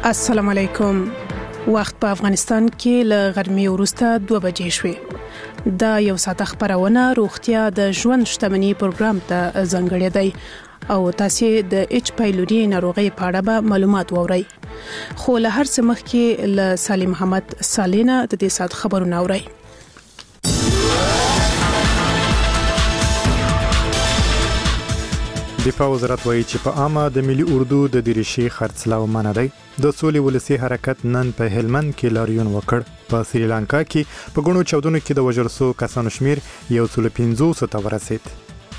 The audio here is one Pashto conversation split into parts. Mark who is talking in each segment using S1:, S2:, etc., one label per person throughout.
S1: السلام علیکم. وخت په افغانستان کې له غرمې وروسته 2 بجې شوې. دا یو ساعت خبرونه روغتیا د ژوند شتمنۍ پروګرام ته ځانګړی دی او تاسو د اچ پایلوري ناروغي په اړه به معلومات وورئ. خو له هر څه مخکې له سالم محمد سالینا د دې ساعت خبرونه اورئ.
S2: دفاع وزارت وایي چې په عامه د ملي اردو د دریشي خرڅلاو منع دی. د سولې ولسی حرکت نن په هلمند کې لاریون وکړ. په سریلانکا کې په غونو چاودنو کې د وژل شوو کسانو شمیر 150 ته ورسید.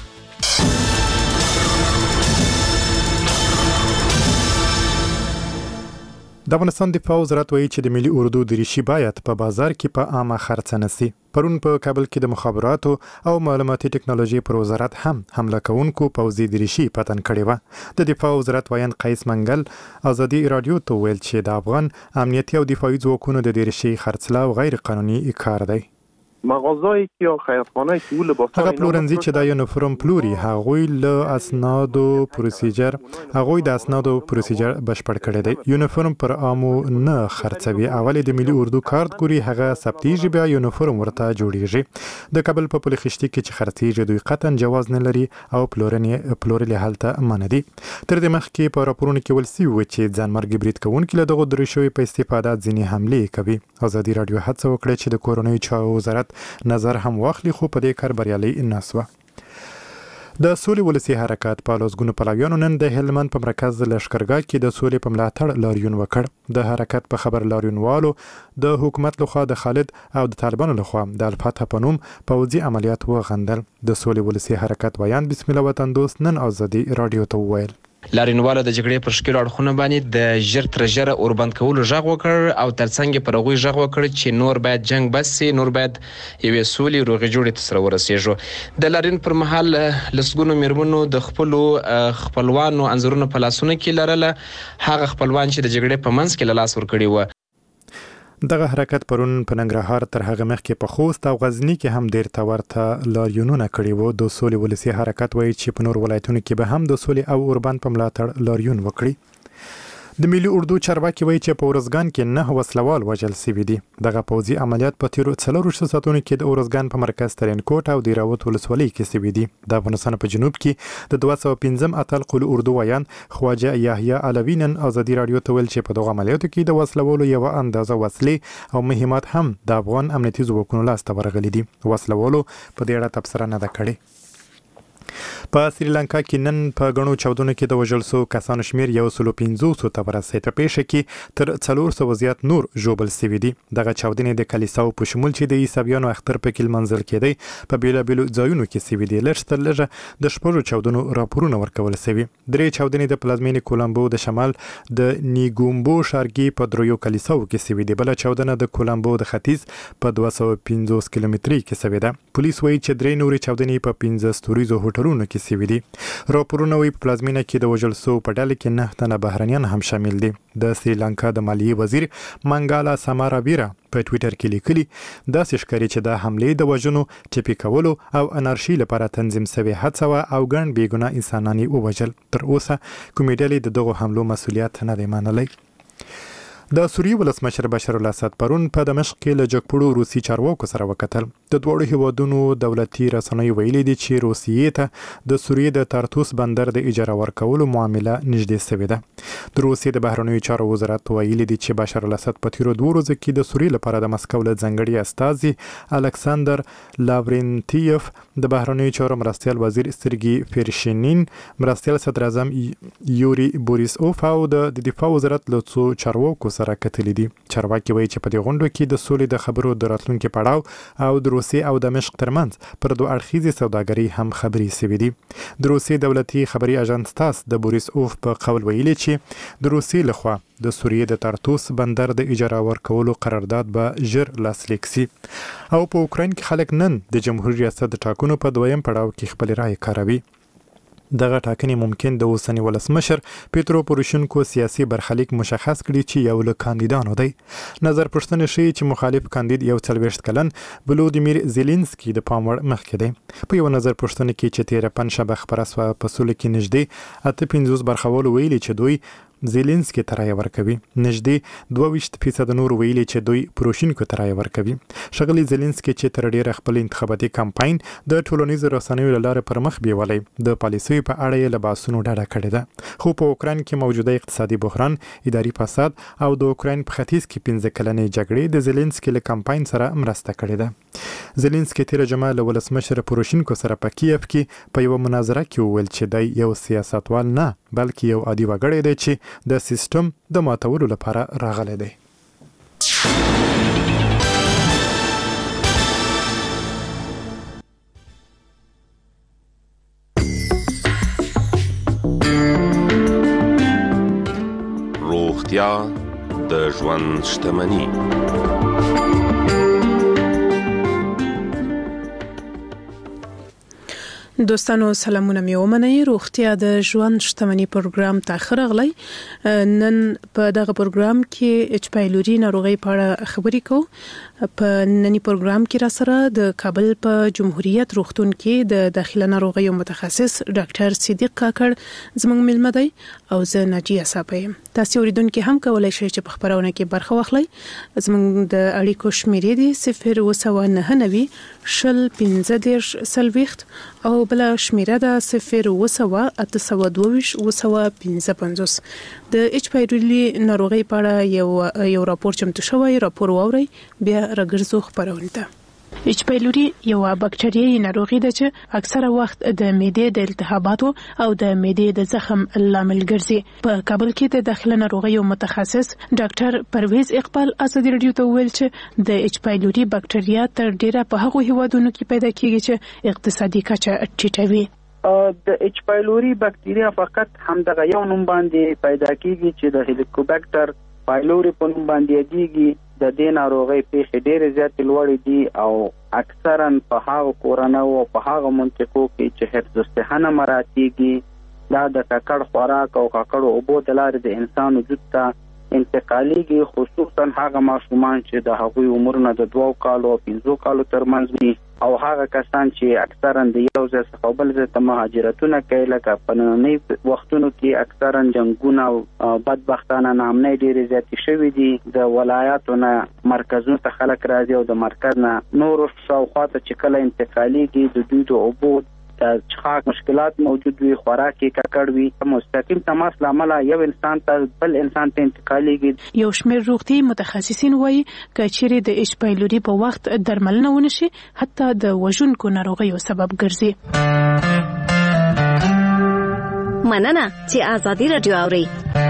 S2: د افغانستان دفاع وزارت وایي چې د ملي اردو دریشي باید په بازار کې په عامه خرڅ نشي. پرون په کابل کې د مخابراتو او معلوماتي ټکنالوژي پر وزارت هم حمله کوونکو پوځي دریشي پتن کړې و. د دفاع وزارت وایي قیس منګل ازادي رادیو ته ویل چې د افغان امنیتي او دفاعي ځواکونو د دریشي خرڅلاو غیر قانوني کار دی.
S3: مغازه‌ای که یا خیرخانه‌ای که لباس‌ها
S2: هغه پلورنځي چې د یونیفورم پلوري هغوی له اسنادو پروسیجر بشپړ کړی دی. یونیفورم پر عامو نه خرڅوي. اول د ملي اردو کارت ګوري هغه ثبتیږي بیا یونیفورم ورته جوړیږي. د کابل په پلخشتي کې چې خرڅیږي دوی قطعا جواز نه لري او پلورل هلته منع دي. تر دې مخکې په راپورونو کې ولسی و چې ځانمرګي برید کوونکي له دغه دریشوي په استفاده ځینې حملې کوي. ازادي رادیو هڅه وکړه چې د کورونی چارو وزارت نظر هم واخلي خو په دې کار بریالي نه شو. د سولې ولسی حرکت په لوزګونو پلاویانو نن د هلمند په مرکز لشکرګاه کې د سولې په ملاتړ لاریون وکړ. د حرکت په خبر لاریونوالو د حکومت لخوا د خالد او د طالبانو لخوا د الفتح په نوم پوځي عملیات وغندل. د سولې ولسی حرکت ویان بسم الله وطن دوست نن ازادي رادیو ته وویل.
S4: لاریونواله د جګړې پر شکل اړخونه باندې د ژر تر ژره اوربند کولو غږ وکړ او ترڅنګ پر هغوی غږ وکړ چې نور باید جنگ بس سي، نور باید یوې سولې روغې جوړې ته سره ورسېږو. د لاریون پر مهال لسګونو میرمنو د خپلو خپلوانو انځورونه په لاسونو کې لرله، هغه خپلوان چې د جګړې په منځ کې له لاس ورکړي وو.
S2: دغه حرکت پرون په ننګرهار تر هغه مخکې په خوست او غزنی کې هم ډیر ورته لاریونونه کړي وو. د سولې ولسی حرکت وایي چې په نور ولایتونو کې به هم د سولې او اوربند په ملاتړ لاریون وکړي. د ملي اردو چارواکي وایي چې په ورزګان کې 9 وسلوال وژل شوي دي. دغه پوځي عملیات په تیرو 4 ساعتونو کې د ورزګان په مرکز ترینکوټ او د راوت ولسوالۍ کې شوي دي. د افغانستان په جنوب کې د 215 اتل قل اردو ویان خواجه یحیی علوی نن ازادي رادیو ته ویل چې په دغه عملیاتو کې د وسلوالو یو اندازه وسلې او مهمات هم د افغان امنیتي ځواکونو لاسته ورغلي دي. وسلوالو په دې اړه تبصره نه ده کړې. په سریلانکا کې نن په غونو چاودنو کې د وژل شوو کسانو شمیر 150 ته ورسید. په پیښه کې تر 400 زیات نور ژوبل شوي دي. دغه چاودنې د کلیساو په شمول چې د عیسویانو اختر په کې منځل کېدی په بیلابیلو ځایونو کې شوي دي. لږ تر لږه د شپږو چاودنو راپورونه ورکول شوي. درې چاودنې د پلازمینې کولمبو د شمال د نیګومبو ښارګي په دریو کلیساو کې شوي دي. بل چاودنه د کولمبو د ختیځ په 250 کیلومتري کې شوې ده. پولیس وایي چې درې نورې چاودنې په 15 ستوریزو هوټلونو کې شوي دي. راپورونه وایي په پلازمینه کې د وژل شوو په ډله کې 9 تنه بهرنیان هم شامل دي. د سریلانکا د مالیې وزیر منګالا سماراویرا په ټویټر کې لیکلي داسې ښکاري چې د حملې د وژنو، ټپي کولو او انارشي لپاره تنظیم شوې هڅه وه او ګڼ بېګناه انسانان یې ووژل. تر اوسه کومې ډلې د دغو حملو مسؤلیت نه دی منلی. د سوریې ولسمشر بشار الاسد پرون په دمشق کې له جګپوړو روسي چارواکو سره وکتل. د دواړو هیوادونو دولتي رسنیو ویلي دي چې روسیې ته د سوریې د تارتوس بندر د اجاره ورکولو معامله نږدې شوې ده. د روسیې د بهرنیو چارو وزارت ویلي دي چې بشار الاسد په تیرو 2 ورځو کې د سوریې لپاره د مسکو له ځانګړي استازي الکساندر لاورنتیف، د بهرنیو چارو مرستیال وزیر سرګي فیرشینین، مرستیال صدر اعظم یوري بوریسوف او د دفاع وزارت له څو چارواکو سره کتلي دي. چارواکي وایي چې په دې غونډو کې د سولې د خبرو د راتلونکي پړاو او د روسیې او دمشق ترمنځ پر 2 اړخیزې سوداګرۍ هم خبرې شوې دي. د روسیې دولتي خبري اژانس تاس د بوریسوف په قول ویلي چې د روسیې لخوا د سوریې د تارتوس بندر د اجاره ورکولو قرارداد به ژر لاسلیک شي. او په اوکراین کې خلک نن د جمهوریت ریاست د ټاکنو په 2م پړاو کې خپل رائے کاروي. دغه ټاکنې ممکن د اوسنی ولسمشر پیترو پوروشینکو سیاسي برخلیک مشخص کړي چې یو له کاندیدانو دی. نظر پوښتنه ښیي چې مخالف کاندید یو 40 کلن ولودیمیر زيلنسکي د پام وړ مخکې دی. په یو نظر پوښتنه کې چې 13 پنځشنبه خبره سوه په سولې کې نږدې 85 برخوالو ویلي چې دوی زيلنسکي ته رایه ورکوي. نږدې 22% نور ویلي چې دوی پروشینکو ته رایه ورکوي. ښاغلي زيلنسکي چې تر ډیره خپل انتخاباتي کمپاین د ټولنیزو رسنیو له لارې پر مخ بیولای د پالیسیو په اړه یې له بحثونو ډډه کړې ده. خو په اوکراین کې موجوده اقتصادي بحران، اداري فساد او د اوکراین په ختیځ کې 15 کلنې جګړې د زيلنسکي له کمپاین سره مرسته کړې ده. زيلنسکي تیر جمعه له ولسمشر پروشینکو سره په کیف کې په یو مناظره کې وویل چې دی یو سیاستوال نه بلکې یو عادي وګړی دی چې د سیستم د ماتولو لپاره راغلی دی.
S5: روغتیا د ژوند شتمني.
S1: دوستانو سلامونه مې ومنئ. روغتیا د ژوند شتمني پروګرام ته خرغلی. نن په دغه پروګرام کې اچ پایلوري ناروغي په اړه خبرې کوو. په نننی پروګرام کې را سره د کابل په جمهوریت روغتون کې د داخله ناروغیو متخصص ډاکټر صدیق کاکړ زموږ ملمه دی او زه ناجیه صاحب. تاسو اوریدونکو هم کولای شئ چې په خبرونه کې برخه واخلئ. زموږ د اړیکو شمیرې دي 099 شل 15 سلويخت او بل شمیره ده 0 822 د اچ پایلوري ناروغي په اړه یو راپور چمتو شوی. راپور واوري بیا راګرځو خبرونه ده. اچ پایلوري یو باکټریايي ناروغي ده چې اکثره وخت د معدې د التهاباتو او د معدې د زخم لامل ګرځي. په کابل کې د داخله ناروغیو متخصص ډاکټر پرویز اقبال ازادي رادیو ته ویل چې د اچ پایلوري باکټریا تر ډیره په هغو هیوادونو کې پیدا کیږي چې اقتصادي کچه ټیټوي.
S6: د اچ پایلوري باکټریا فقط همدغه یو نوم باندې پیدا کیږي چې د هلیکوباکټر پایلوري په نوم باندې یادېږي. د دې ناروغۍ پیښې ډېرې زیاتې لوړې دي او اکثرا په هغه کورنۍ او په هغه منطقو کې چې حفظ الصحه مراتیږي دا د ککړ خوراک او ککړ اوبو د لارې د انسان وجود ته انتقالیږي، خصوصا هغه ماشومان چې د هغوی عمرونه د 2 کالو او 5 کالو ترمنځ وي او هغه کسان چې اکثرا د یو ځای څخه بل ځای ته مهاجرتونه کوي. لکه په نننۍ وختونو کې اکثرا جنگونه او بدبختانه ناامنۍ ډېرې زیاتې شوې دي. د ولایاتو نه مرکزونو ته خلک راځي او د مرکز نه نورو شاوخوا ته چې کله انتقالیږي د دوی د اوبو د څښاک مشکلات موجود وي، خوراک کې ککړ وي. مستقیم تماس لامل یو انسان ته بل انسان ته انتقالیږي.
S1: یو شمېر روغتي متخصصین وایي کچېرې د اچ پایلوري په وخت درملنه ونشي حتی د وژونکو ناروغیو سبب ګرځي.
S7: مننه چې ازادي رادیو اوري.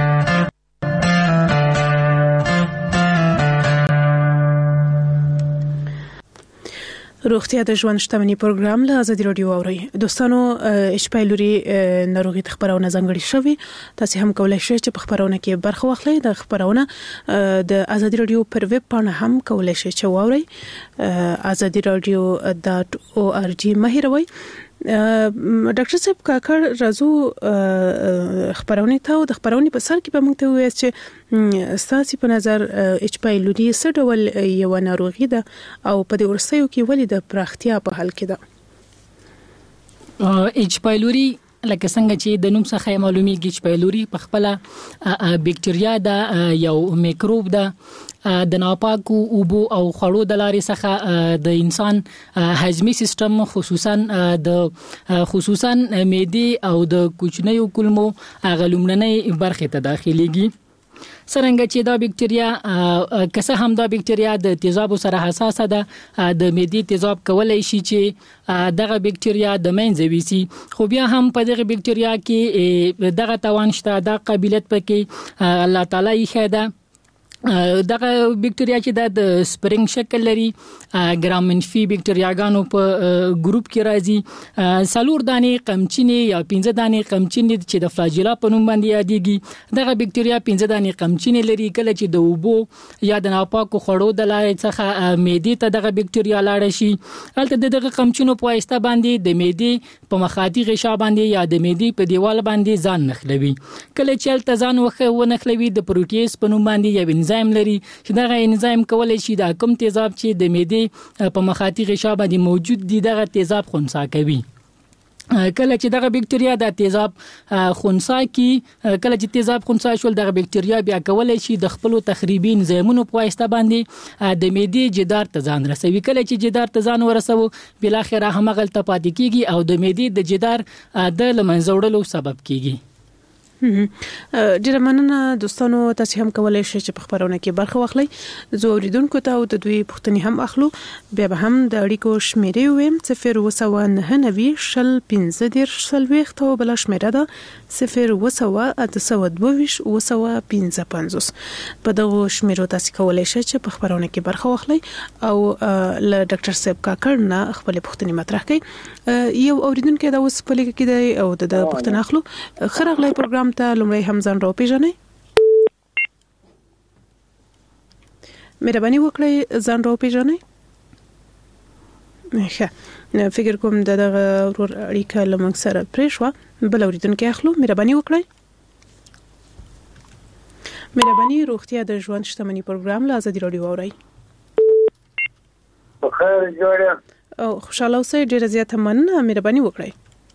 S1: روغتیا د ژوند شتمني پروګرام له ازادي رادیو اوري. دوستانو اچ پایلوري ناروغي د خبرونه ځانګړي شوی. تاسو هم کولای شئ چې په خبرونه کې برخه واخلئ. د خبرونه د ازادي رادیو پر ویب پاڼه هم کولای شئ چې واورئ. azadiradio.org مهیروي. ډاکټر صاحب کاکړ راځو خبرونه ته او د خبرونه په سر کې به موږ ته وایي چې ستاسو په نظر اچ پایلوري څه ډول یو ناروغي ده او په دې ورسېو کې ولې د پراختیا په حال کې ده؟
S8: اچ پایلوري لکه څنګه چې د نوم څخه معلومیږي چې پایلوري په خپل باکټریا ده، یو میکروب ده د ناپاکو اوبو او خړو د لارې څخه د انسان هضمي سیستم خصوصا معدې او د کوچنیو کولمو غلومنۍ برخه ته داخليږي. څنګه چې دا باکټریا کسه هم دا باکټریا د تیزاب سره حساسه ده، د معدې تیزاب کولای شي چې دغه باکټریا د منځ ویسي. خو بیا هم په دغه باکټریا کې دغه توان شته، د قابلیت پکې الله تعالی یې خېده. دغه باکټریا چې د سپرینګ شکل لري، ګرام منفي باکټریاګانو په ګروپ کې راځي. 4 دانې قمچینې یا 15 دانې قمچینې چې د فلاجیلا په نوم باندې یادېږي. دغه باکټریا 15 دانې قمچینې لري. کله چې د اوبو یا د ناپاکو خړو د لارې څخه معدې ته دغه باکټریا لاړ شي، هلته دغه قمچینو په واسطه باندې د معدې په مخاطي غشا باندې یا د معدې په دیوال باندې ځان نخلوي. کله چې هلته ځان ونخلوي د پروټیز په نوم باندې یو انزایم لري چې دغه انزایم کولای شي د کوم تیزاب چې د معدې په مخاطي غشا باندې موجود دي دغه تیزاب خنثی کوي. کله چې دغه بکټریا د تیزاب خنثی کی کله چې تیزاب خنثی شول دغه بکټریا بیا کولای شي د خپل تخریبي انزایمونو په واسطه باندې د معدې جدار ته ځان رسوي. کله چې جدار ته ځان ورسوي بل اخر هم غلطه پاتې کیږي او د معدې د جدار د لمنځوړلو سبب کیږي.
S1: ډیره مننه دوستانو، تاسو هم کولای شئ چې په خبرونه کې برخه واخلئ. زه اوریدونکو ته او د دوی پوښتنې هم اخلو، بیا به هم د اړیکو شمیرې ویم 029901540 او بل شمیره ده 0208225. په دغه شمیرو تاسو کولای شئ چې په خبرونه کې برخه واخلئ او له ډاکټر صاحب کاکړ نه خپل پوښتنې مطرح کړئ. یو اوریدونکو دا اوس په لیکه کې دی او د پوښتنه اخلو. خرغلی پروګرام ته لومړی هم ځان راوپېژنئ. مهرباني وکړئ ځان راوپېژنئ. ښه، فکر کوم دغه ورور اړیکه له موږ سره پرې شوه. بل اوریدونکي اخلو. مهرباني وکړئ. مهرباني روغتیا د ژوند شتمني پروګرام له ازادي راډیو اورئ.
S6: خیر جوړه
S1: او خوشاله اوسئ. ډیره زیاته مننه. مهرباني وکړئ.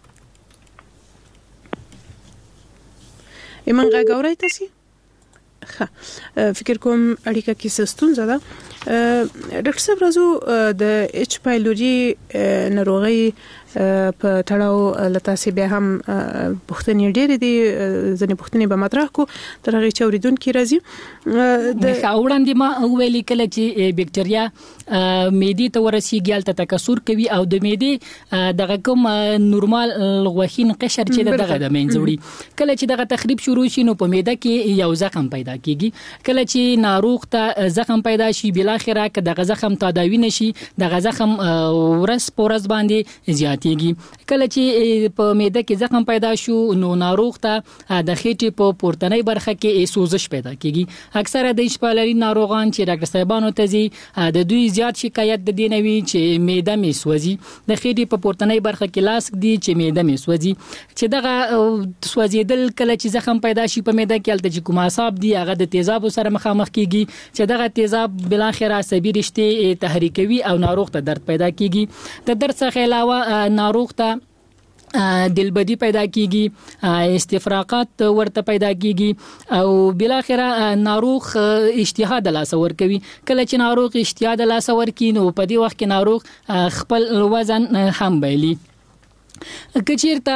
S1: ایمان غاورای تاسو؟ ښه، فکر کوم اړیکه کې ستونزه ده. ډاکټر صاحب راځو د ایچ پایلوري ناروغي په تړاو لته سی به هم پوښتنې ډېرې دي، ځنې پوښتنې به مطرح کو تر هغه چې اوریدونکو راځي.
S8: د وړاندې ما ویلي کله چې بکټریا معدې ته ورسیږي الته تکثر کوي او د معدې دغه کوم نورمال غوښین قشر چې دغه د منځوړي کله چې دغه تخریب شروع شي نو په معده کې یو زخم پیدا کیږي. کله چې ناروغ ته زخم پیدا شي بل اخره که دغه زخم تداوی نشي دغه زخم ورس پورس باندې زیاتېږي. کله چې په معده کې زخم پیدا شو نو ناروغ ته د خېټې په پورتنۍ برخه کې سوزش پیدا کیږي. اکثره د شپالري ناروغان چې ډاکټر صاحبانو ته ځي د دوی زیات شکایت د دینوي چې معده مې سوځي، د خېټې په پورتنۍ برخه کې لاس دی چې معده مې سوځي. چې دغه سوځیدل کله چې زخم پیدا شي په معده کې الته چې کوم اعصاب دي هغه د تیزاب سره مخامخ کیږي چې دغه تیزاب بل اخر عصبي رشته تحریکوي او ناروغ ته درد پیدا کیږي. د درد څخه علاوه ناروغ ته دلبدی پیدا کیږي، استفراقات ورته پیدا کیږي او بل اخر ناروغ اشتها د لاس ور کوي. کله چې ناروغ اشتها د لاس ور کوي نو په دې وخت کې ناروغ خپل وزن هم بایلي. کچیرته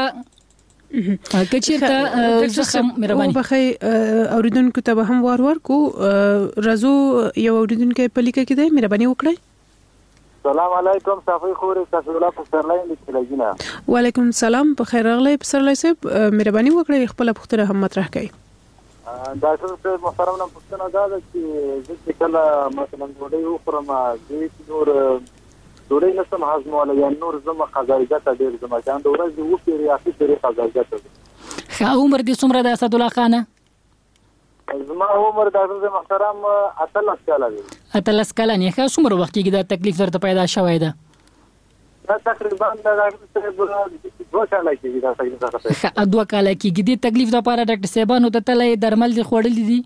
S8: زخم مهرباني
S1: بخي اوریدونکو ته هم وار کو رازو یو اوریدونکو په لیکه کې دی. مهرباني وکړئ.
S9: السلام علیکم صافي خوري تاسو لا په سرلاین لیکلګینا.
S1: وعلیکم السلام، په خیر راغلی په سرلاین صاحب. مهرباني وکړئ خپل پوښتنه هم مطرح کړئ.
S9: ډاکټر صاحب محترم نن پوښتنه دا ده چې زه کله مثلا ډوډۍ وخورم د نور ډوډۍ نسم هضموله یا نور زما غذایت ډیر زما ځان د ورځې وو پیری اخی پیری غذایت.
S8: ښه، عمر دې څومره ده اسد الله خان؟
S9: زما عمر ډاکټر محترم 18 کاله دی. 18
S8: کاله نه ښه، څومره وخت کې دا تکلیف درته پیدا شوی ده؟
S9: دا تقریبا د ډاکټر صاحب 2 کاله کې دا تکلیف راځي.
S8: ښه، 2 کاله کې دې تکلیف لپاره ډاکټر صاحبانو ته تلای درمل دي خوړلې دي؟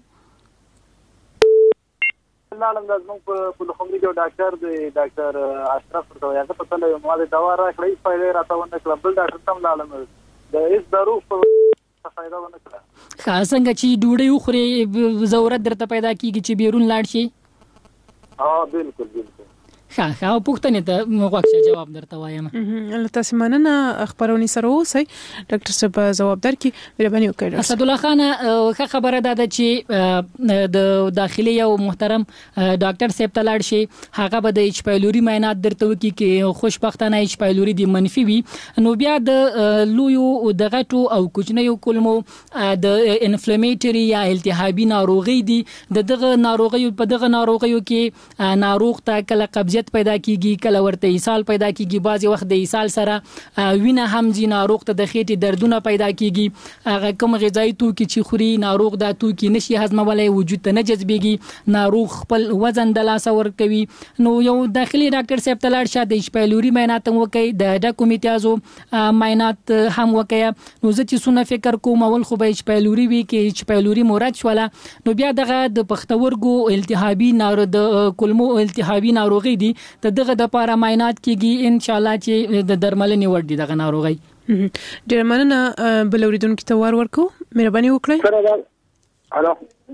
S9: لاله د زموږ په لوخمري کې ډاکټر دی ډاکټر اشرف ورته هغه په تل یو ماده دوا راکړې فائدې راته ونه کړل. بل ډاکټر تم لاله د هیڅ دارو په فائدہ ونه کړل.
S8: څنګه چې ډوډۍ وخوري ضرورت درته پیدا کیږي چې بیرون لاړ شي؟
S9: بالکل.
S8: ښه، پوښتنې ته غوښتل جواب درته وایم.
S1: تاسو مننه خبرونه سره اوسئ. ډاکټر صاحب جواب درکړي. مهرباني وکړئ.
S8: اسد الله خان ښه خبره ده چې د داخلي یو محترم ډاکټر صاحب ته لاړ شي، هغه به د ایچ پایلوري معاینات درته وکړي کې خوشبختانه ایچ پایلوري دی منفي وي نو بیا د لویو د غټو او کوچنیو کولمو د انفلیمیټری یا التهابي ناروغي دي. دغه ناروغیو په دغه ناروغیو کې ناروغ ته کله قبضیت پیدا کیږي، کله ورته اسهال پیدا کیږي، بعضی وخت د اسهال سره وینه هم ځي، ناروغ ته د خېټې دردونه پیدا کیږي. هغه کوم غذایی توکي چې خوري ناروغ دا توکي نشي هضمولای، وجود ته نه جذبېږي، ناروغ خپل وزن د لاس ور کوي. نو یو داخلي ډاکټر صاحب ته لاړ شه، د ایچ پایلوري معاینات وکړي، د ډاکومیتازو معاینات هم وکړي. نو زه چې څونه فکر کوم اول خو به ایچ پایلوري وی کې ایچ پایلوري مراد شوله نو بیا دغه د پښتورګو التهابي د کولمو التهابي ناروغي دي دغه د لپاره معاینات کیږي ان شاء الله چې د درملنې وړ دي دغه ناروغي.
S1: ډیر مننه بل اوریدونکو ته ورکو مهرباني وکړئ.
S9: الو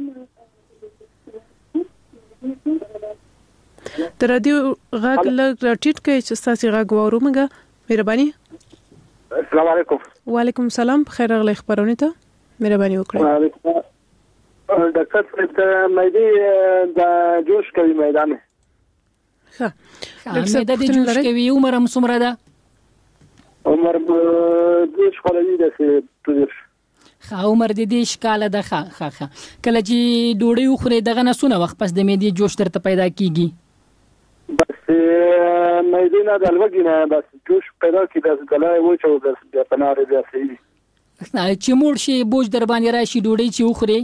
S1: تر رادیو غږ لږ ټیټ کړئ چې تاسو غږ واورومګه مهرباني.
S9: السلام علیکم.
S1: وعلیکم السلام. بخیر راغلی خبرونه ته مهرباني وکړئ.
S9: ډاکټر صاحب د مېدی د جوش کوي میدان
S1: ښه
S8: مېده د جوش کوي عمر هم څومره ده؟
S9: عمر د شکولې ده چې
S8: عمر د دې شکاله ده. ښه کله چې ډوډۍ وخوري دغه نسونه وخت پس د مېدې جوش درته پیدا کیږي؟
S9: بس مېدې نه د لوګي نه بس جوش پیدا کیږي د ګلای وچو د پناره بیا صحیح
S8: چې موړ شي بوج در باندې راشي ډوډۍ چې وخوري.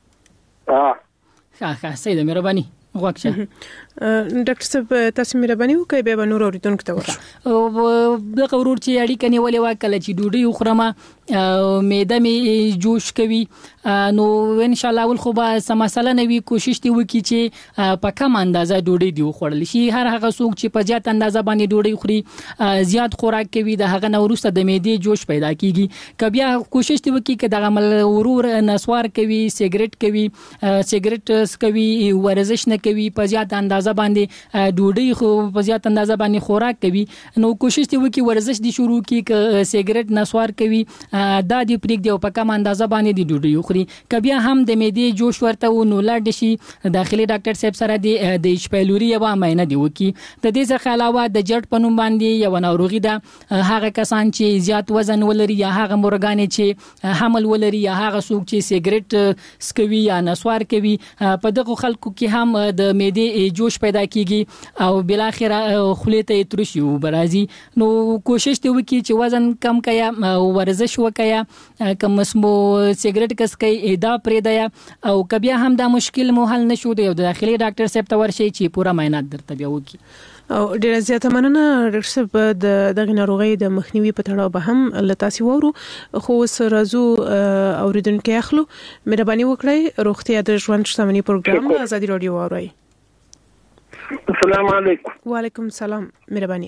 S8: ښه سیده مهرباني غوښه.
S1: ډاکټر صاحب تاسو مهرباني وکړئ به نور اوریدونکو ته ورشو.
S8: دغه ورور چې اړیکه نیولې وکړه چې ډوډۍ وخورم معده می جوش کوي نو ان شاء الله ول خو به سم مسله نه وی کوشش دی وکړي چې په کم اندازه ډوډۍ دی وخورل شي. هر هغه څوک چې په زیات اندازه باندې ډوډۍ خوري زیات خوراک کوي د هغه نورسته د معدې جوش پیدا کیږي. کبیا کوشش دی وکړي چې دغه مل ورور نسوار کوي سیګریټ کوي سیګریټ کوي ورزش نه کوي په زیات اندازه باندې ډوډۍ خو په زیات اندازه باندې خوراک کوي نو کوشش دی وکړي ورزش دی شروع کړي ک سیګریټ نسوار کوي دا دی پریک دی په کم اندازه باندې دی ډوډۍ خوري. کبیا هم د معدې جوش ورته نو لاړ شي داخلي ډاکټر صاحب سره د ایچ پایلوري یو معاینه دی وکړي. د دې څخه علاوه د جټ پنوم باندې یو ناروغي ده هغه کسان چې زیات وزن ولري یا هغه مورګانې چې حمل ولري یا هغه څوک چې سیګریټ سکوي یا نسوار کوي په دغه خلکو کې هم د معدې جوش پیدا کیږي او بل اخر خولې ته ترشي برازي. نو کوشش دی وکړي چې وزن کم کیا ورزش وکیا کم اسمو سیګریټ کس کوي دا پرې او کبیا هم دا مشکل مو حل نشو دی د داخلي ډاکټر صاحب ته ورشي چې پورا معاینات درته بیا وکړي.
S1: او ډیره زیاته مننه ډاکټر صاحب دغه ناروغي د مخنیوي په تړاو به هم لتاسي وورو خو سرازو اوریدونکو اخلو مهرباني وکړئ روغتیا د ژوند شتمنۍ پروګرام آزادي رادیو اورئ.
S9: السلام علیکم.
S1: وعلیکم السلام مهرباني.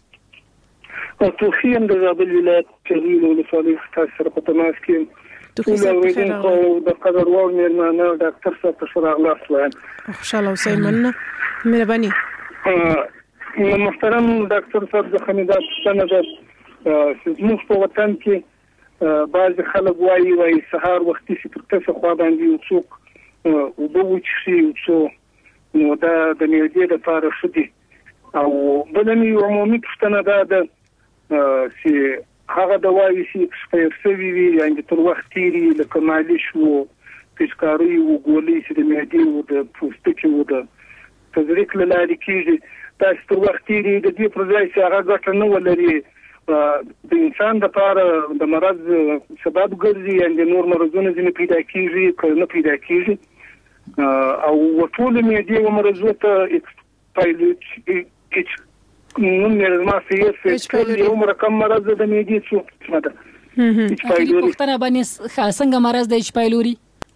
S9: توفیم د زابل ولایت چغیل ولسوالۍ څخه سره په تماس کې ټول خو د قدر وړ مېرمنه ډاکټر صاحب په سره اغلاس وایم.
S1: خوشاله اوسئ مننه مهرباني.
S9: محترم ډاکټر صاحب د خمیدات څنګه د موږ په وطن کې بعض خلک وایي سهار وختي چې پر تاسو خو باندې څوک وبوچي څو نو دا د معدې لپاره شدي او بلنې عمومي پښتنه ده چې هغه دوايي چې سپیر سوي وي یعنی تر وخت تیری لکه مالش وو پیشکاری وو ګولې چې د معدې وو د پوستکي وو د تزریق لاري کېږي تاسو تر وخت تیری د دې پر ځای چې هغه ګټه نه ولري د انسان لپاره د مرض سبب ګرځي یعنی نور مرزونه ځنه پیدا کېږي کله پیدا کېږي او ټول معدې و مرزونه پایلوت نو ما فيه یو رقم مرض د معدې څو مده ایچ پایلوري
S8: پختنه باندې څنګه مرض د ایچ پایلوري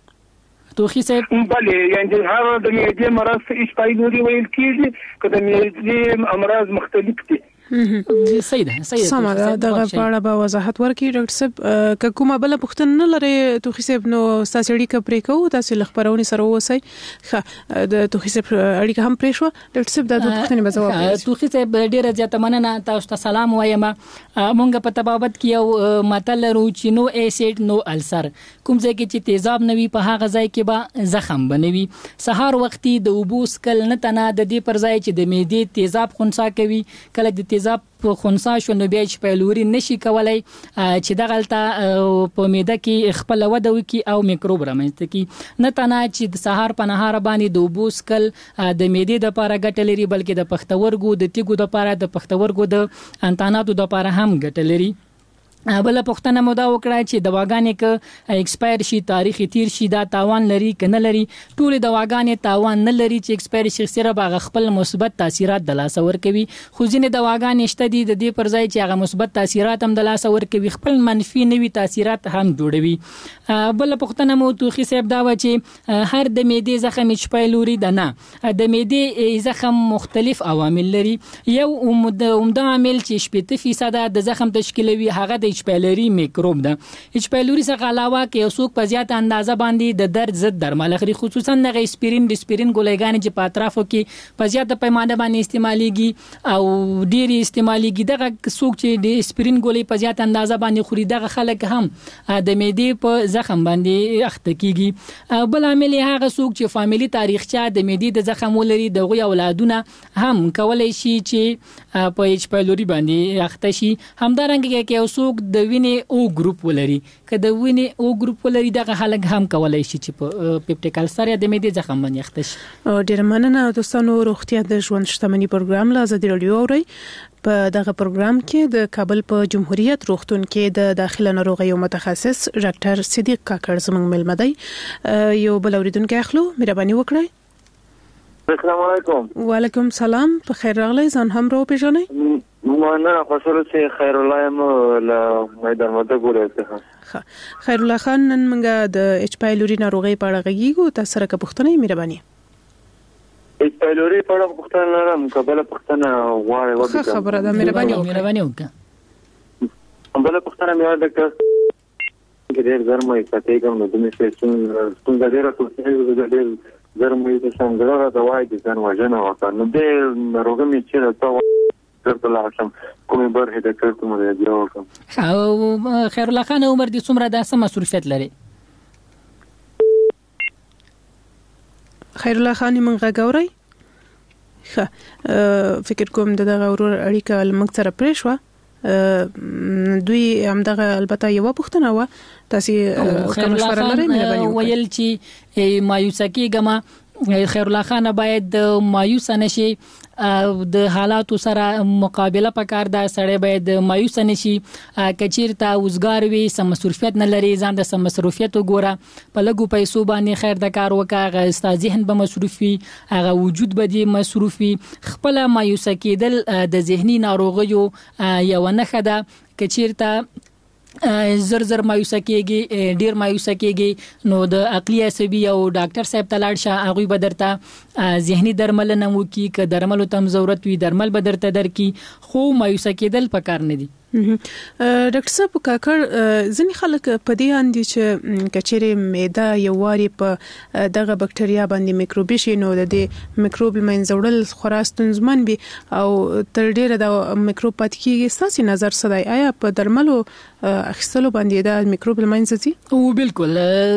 S8: توخی صاحب
S9: بله یعنی هر د معدې مرض ایچ پایلوري ویل کېږي که د معدې امراض مختلف دي.
S8: سیده
S1: سمه دغه په اړه به وضاحت ورکړي ډاکټر صاحب. که کومه بل پوښتنه نه لري توخی صاحب نو تاسو اړیکه پرې کوو تاسو لخبرونی سره ووسئ. ښه د توخی صاحب اړیکه هم پرې شو ډاکټر صاحب د پوښتنې به جواب ورکړي.
S8: توخی صاحب ډیره زیاته مننه تاسو ته سلام وایم. مونږ په تبابت کې یو متل لرو چې نو ایسید نو السر کوم ځای کې چې تیزاب نوي په هغه ځای کې به زخم بنوي. سهار وختي د اوبوس کل نه تنه د دې پر ځای چې د معدې تیزاب خنثی کوي کله د تیزاب خنثی شو نو بیا چې پایلوري نشي کولای چې دغلطه په معده کې خپل وده وکي او میکروب رامنځته کی نه تنه چې د سهار په نهار باندې د اوبوس کل د معدې د لپاره ګټه لري بلکې د پښتورګو د تیګو د لپاره د پښتورګو د انتاناتو د لپاره هم ګټه لري. بل پښتنه مو دا وکړه چې دواګانې ک ایکسپایر شي تاریخ تیر شي دا تاوان لري کنه لري. ټول دواګانې تاوان نه لري چې ایکسپایر شي سره باغ خپل مثبت تاثیرات د لاس ور کوي خو ځینې دواګانې شته دي د دې پر ځای چې هغه مثبت تاثیرات هم د لاس ور کوي خپل منفي نوي تاثیرات هم جوړوي. بل پښتنه مو توخی صاحب دا و چې هر د معدې زخم ایچ پایلوري ده نه د معدې زخم مختلف عوامل لري. یو عمده عامل چې 70% د زخم تشکیلوي هغه د د ایچ پایلوري میکروب ده. ایچ پایلوري څخه علاوه کې یو څوک په زیات اندازه باندې د درد ضد درمل اخلي، خصوصا د اسپرین ګولایګانې چې په اطرافو کې په زیاته پیمانه باندې استعماليږي او ډېری استعماليږي. دغه څوک چې د اسپرین ګولۍ په زیات اندازه باندې خوري دغه خلک هم د معدې په زخم باندې اخته کیږي. بل عامل هغه څوک چې فامیلی تاریخچه د معدې د زخم ولري، دغه اولادونه هم کولای شي چې په ایچ پایلوري باندې اخته شي. همدارنګه کې یو څوک د وینې او ګروپ ولري، که د وینې او ګروپ ولري دغه خلک هم کولای شي چې په پیپټیک السر یا د معدې زخم باندې اخته شي.
S1: ډیر مننه دوستانو. روغتیا د ژوند شتمنۍ پروګرام له ازادي رادیو اوري. په دغه پروګرام کې د کابل په جمهوریت روغتون کې د داخله ناروغیو متخصص ډاکټر صدیق کاکړ زموږ ملمه دی. یو بل اوریدونکو اخلو، مهرباني وکړئ.
S9: السلام علیکم.
S1: وعلیکم السلام. په خیر راغلی. ځان هم راو پیژنئ.
S9: مننه. خوشاله چې خیر الله یم له میدان مده ګورې.
S1: خیر الله خان، نن موږ د ایچ پایلوري ناروغي په اړه غږیږو. تاسو سره کوم پوښتنه مهرباني؟
S9: ایچ پایلوري په اړه پوښتنه لرم. قبل پوښتنه غواړم
S1: وکړم. خبره ده، مهرباني وکړه.
S9: قبل پوښتنه مې ډاکټر کې ډېر ګرمه ایستې کوم نو د مې څنګه ډېر ډېر ګرمه ایستې څنګه دا وایي چې ځان وژنه وکړه. نو د ناروغي مې چې تاسو درته لاشم کومې برخې د کړم مې دی وکړم.
S8: او خیر الله خان، عمر دې څومره د سم مصروفیت لري؟
S1: خیر الله خان منغه غوري. فکر کوم دغه ورور اړیکه لمک سره پرې شو. دوی همدغه البته یو پوښتنه و، تاسو کوم مشوره لرئ؟ مهرباني
S8: ویل چې مایوسه کېږم. خیر الله خان باید مایوس نشي، د حالاتو سره مقابله پکار ده. سړی باید مایوس نشي. کچیرته وزګار وي، سم مصروفیت نه لري، ځان د سم مصروفیت وګوره. په لګو پیسو باندې خیر د کار وکړه، هغه ذهن به مصروف وي، هغه وجود به دې مصروف وي. خپل مایوس کېدل د ذهني ناروغیو یو نښه ده. کچیرته زر مایوسه کېږي، ډیر مایوسه کېږي، نو د عقلي عصبي او ډاکټر صاحب ته لاړ شه. هغه به درته ذهني درملنه وکړي، که درملو تم ضرورت وي درمل به درته درکړي، خو مایوسه کېدل پکار نه دي.
S1: ډاکټر صاحب کاکړ، ځینې خلک په دې اندي چې کچېره معده یو واري په دغه بکټریا باندې میکروبي شي، نو د دې میکروب منځوړل خورا ستونزمن وي او تر ډیره د میکروب پات کیږي. ستاسو نظر څه دی؟ آیا په درملو اخیستلو باندې د میکروب لمنځي؟
S8: او بالکل.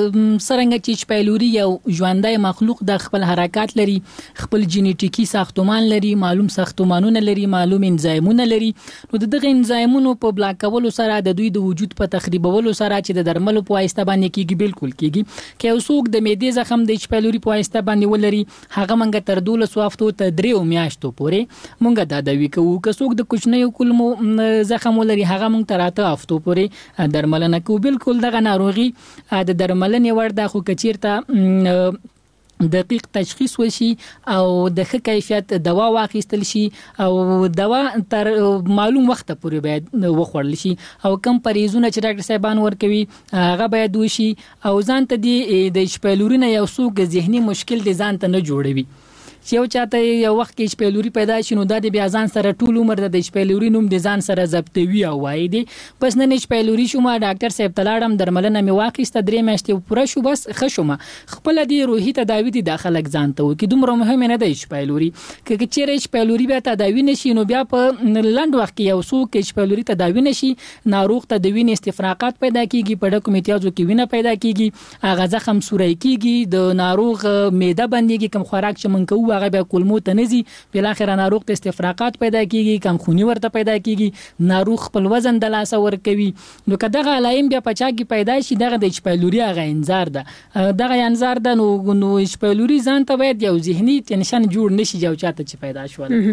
S8: څنګه چې پایلوري یو ژوندۍ مخلوق د خپل حرکت لري، خپل جینیټیکی ساختمان لري، معلوم ساختمانونه لري، معلوم انزایمونه لري، نو دغه انزایمونه په بلاک کولو سره د دوی د وجود په تخریبولو سره چې د درملو په واسطه باندې کیږي بالکل کیږي. که یو څوک د معدې زخم د ایچ پایلوري په واسطه باندې ولري، هغه منګه تر 12 هفتو ته 3 میاشتو پورې مونږه دا دوی کوو. که څوک د کوچنیو کولمو زخم ولري، هغه مونږ تر 8 هفتو پورې درملنه کوو. بالکل دغه ناروغي د درملنې وړ ده، خو کچیرته دقیق تشخیص وشي او د ښه کیفیت دوا واخیستل شي او دوا تر معلوم وخت پورې باید وخوړل شي، او کم پریزونه چې ډاکټر صاحبان ورکوي هغه باید وشي، او ځان ته د ایچ پایلوري نه یو څوک ذهني مشکل د ځان ته نه جوړوي. چې یو چاته یو وخت کې ایچ پایلوري پیدا شي، نو دا د بیا ځان سره ټول عمر د ایچ پایلوري نوم د ځان سره ضبطوي او وایي دی بس نن ایچ پایلوري شوم، ډاکټر صاحب ته لاړم، درملنه مې واخیسته، 3 میاشتې پوره شو، بس ښه شوم. خپل دی روحي تداوی دي داخله ځان ته وکي، دومره مهم نه دی ایچ پایلوري. که چیرې ایچ پایلوري بیا تداوی نشي، نو بیا په لنډ وخت کې یو څوک ایچ پایلوري تداوی نشي، ناروغ ته د وینې استفراقات پیدا کیږي، په ډکو میتیازو کې وینه پیدا کیږي، هغه زخم سوري کیږي، د ناروغ معده بنديږي، کوم خوراک چې من کوو هغه بیا کولمو نزي، بل اخر ناروغ ته استفراقات پیدا کیږي، کم خونی ورته پیدا کیږي، ناروغ خپل وزن د لاسه ور کوي. نو کداغه علائم بیا پچا کې پیدا شي، دغه د ایچ پایلوري هغه انذار ده، دغه انذار ده. نو ایچ پایلوري ځان ته باید یو ذهني ټینشن جوړ نشي جو چاته چې پیدا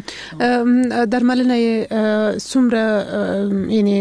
S8: شول.
S1: درملنه څومره یعنی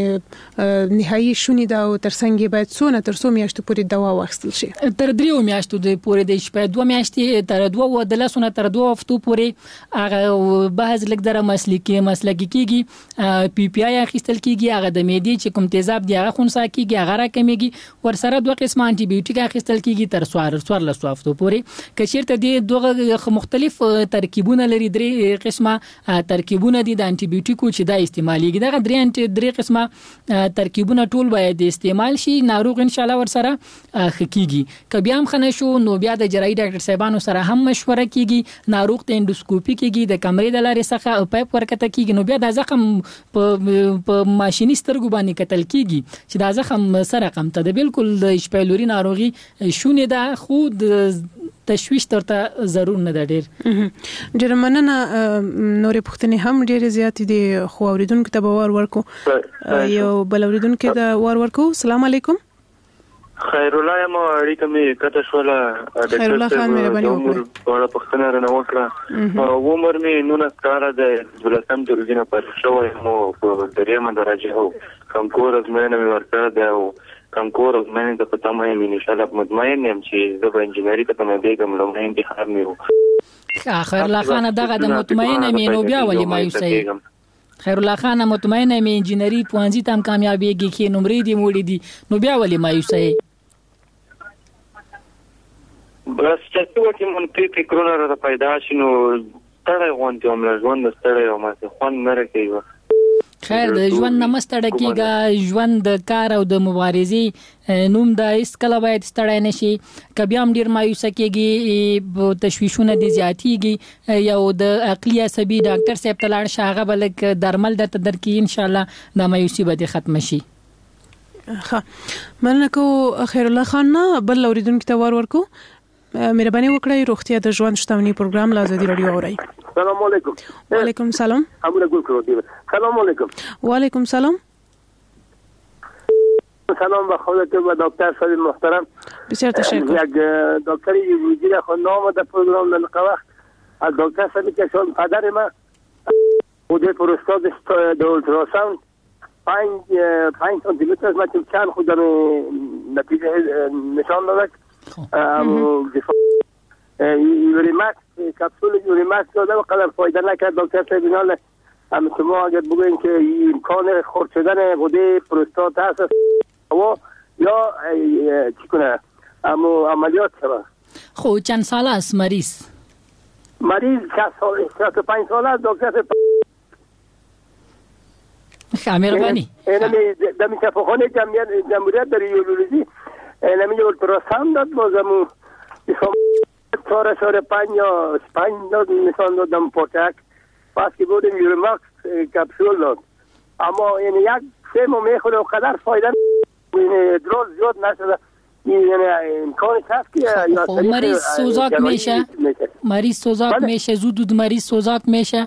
S1: نهایی شونی دا او ترڅنګ باید څونه تر 100 میاشتو پورې دوا واخیستل شي؟
S8: تر 3 میاشتو پورې د ایچ پای 2 میاشتې تر 2 د لاسونه تر 2 هفتو پورې هغه بحث لګدره مسلکی کیږي پی پی آی اخیستل کیږي هغه د معدې چې کوم تیزاب دی هغه خونسا کیږي هغه را کمیږي ورسره دوه قسمه انټي بیوټیک اخیستل کیږي تر څوار لسو هفتو پورې کچیرته دی دوه مختلف ترکیبونه لري درې قسمه ترکیبونه دي د انټي بیوټیکو چې دا استعماليږي دغه درې قسمه ترکیبونه ټول باید استعمال شي ناروغ ان شاء الله ورسره خکېږي کبي هم خنه شو نو بیا د جراحي ډاکټر صاحبانو سره هم مشوره کیږي ناروغ ته اندوسکوپي کیږي د کمرې د لارې څخه پایپ ورکته کیږي نو بیا د زخم په ماشيني سترګو باندې کتل کیږي چې د زخم سره کم ته د بالکل د اچ پایلوري ناروغي شونه ده خود تشویش ترته ضرور نه ده ډېر
S1: مننه نورې پوښتنې هم ډېرې زیاتې دي خو اوریدونکو ته به ورکو یو بل اوریدونکو ته ورکو السلام علیکم
S10: خیر الله ما اړیکه مې کته شوله
S1: خیر الله خان مهرباني وکړئ
S10: په پښتنه رانه وکړه عمر مې 19 کال د ولسم درجه پر شوی مو په درېمه درجه هو کوم کور از مې نه ورکړ دا کوم کور از مې د پته مې ان شاء الله مطمئن یم چې د انجینری ته مې بیګم لومړی انتخاب مې
S8: خیر الله خان دغه د مطمئن مې نو بیا ولې مایوسه خیر الله خان مطمئن مې انجینری پوانځي تام کامیابیږي کې نمرې دی موړي دي نو بیا ولې مایوسه
S10: بس چې وکه مونږ فکرونه را پیدا شینو تړای غونډه عمر ژوند ستړی او ماته خوان نه راکېږي
S8: خیر د ژوند نمستړه کیږي ژوند د کار او د مبارزې نوم د اس کله باید ستړی نشي کبي هم ډیر مایوسه کیږي تشویشونه دي زیاتیږي یو د عقلی عصبي ډاکټر صاحب ته لاړ شاغه بلک درمل د تدرکی ان شاء الله د مایوسی به ختم شي
S1: ها مننه کو خیر الله خان بل اوریدونکو ته ورکو مهرباني وکړئ روغتیا د ژوند شتمنۍ پروګرام لا زدي رادیو اوري
S11: السلام علیکم
S1: وعلیکم السلام
S11: امره ګل کړو سلام علیکم
S1: وعلیکم السلام
S11: سلام به حضرت و دکتر صاحب محترم
S1: بسیار تشکر
S11: یک دکتری ویژه خود نام در پروگرام نلقه وقت از دکتر صاحبی که شد پدر ما خود پروستات در اولتراساوند 5 سانتیمتر از من چند خود نتیجه نشان دادک یوریمکس کپسول یوریمکس داده و قدر فایده نکرد دکتر صاحب اینال شما اگر بگوین که امکان خرد شدن غده پروستات هست و یا چی کنه عملیات شده
S8: خب چند سال است مریض
S11: 65 سال است دکتر صاحب
S8: مهربانی
S11: دمی شفاخانه جمهوریت در یورولوژی نمی اولتراساوند داد بازمو 4.5 یا 5 داد نشان دادم پاچک پس که بودیم یوریمکس کپسول داد اما این یک 3 ماه میخوره و قدر فایده این ادرار زیاد نشده یعنی امکانش هست که
S8: مریض سوزاک میشه مریض سوزاک میشه زود مریض سوزاک میشه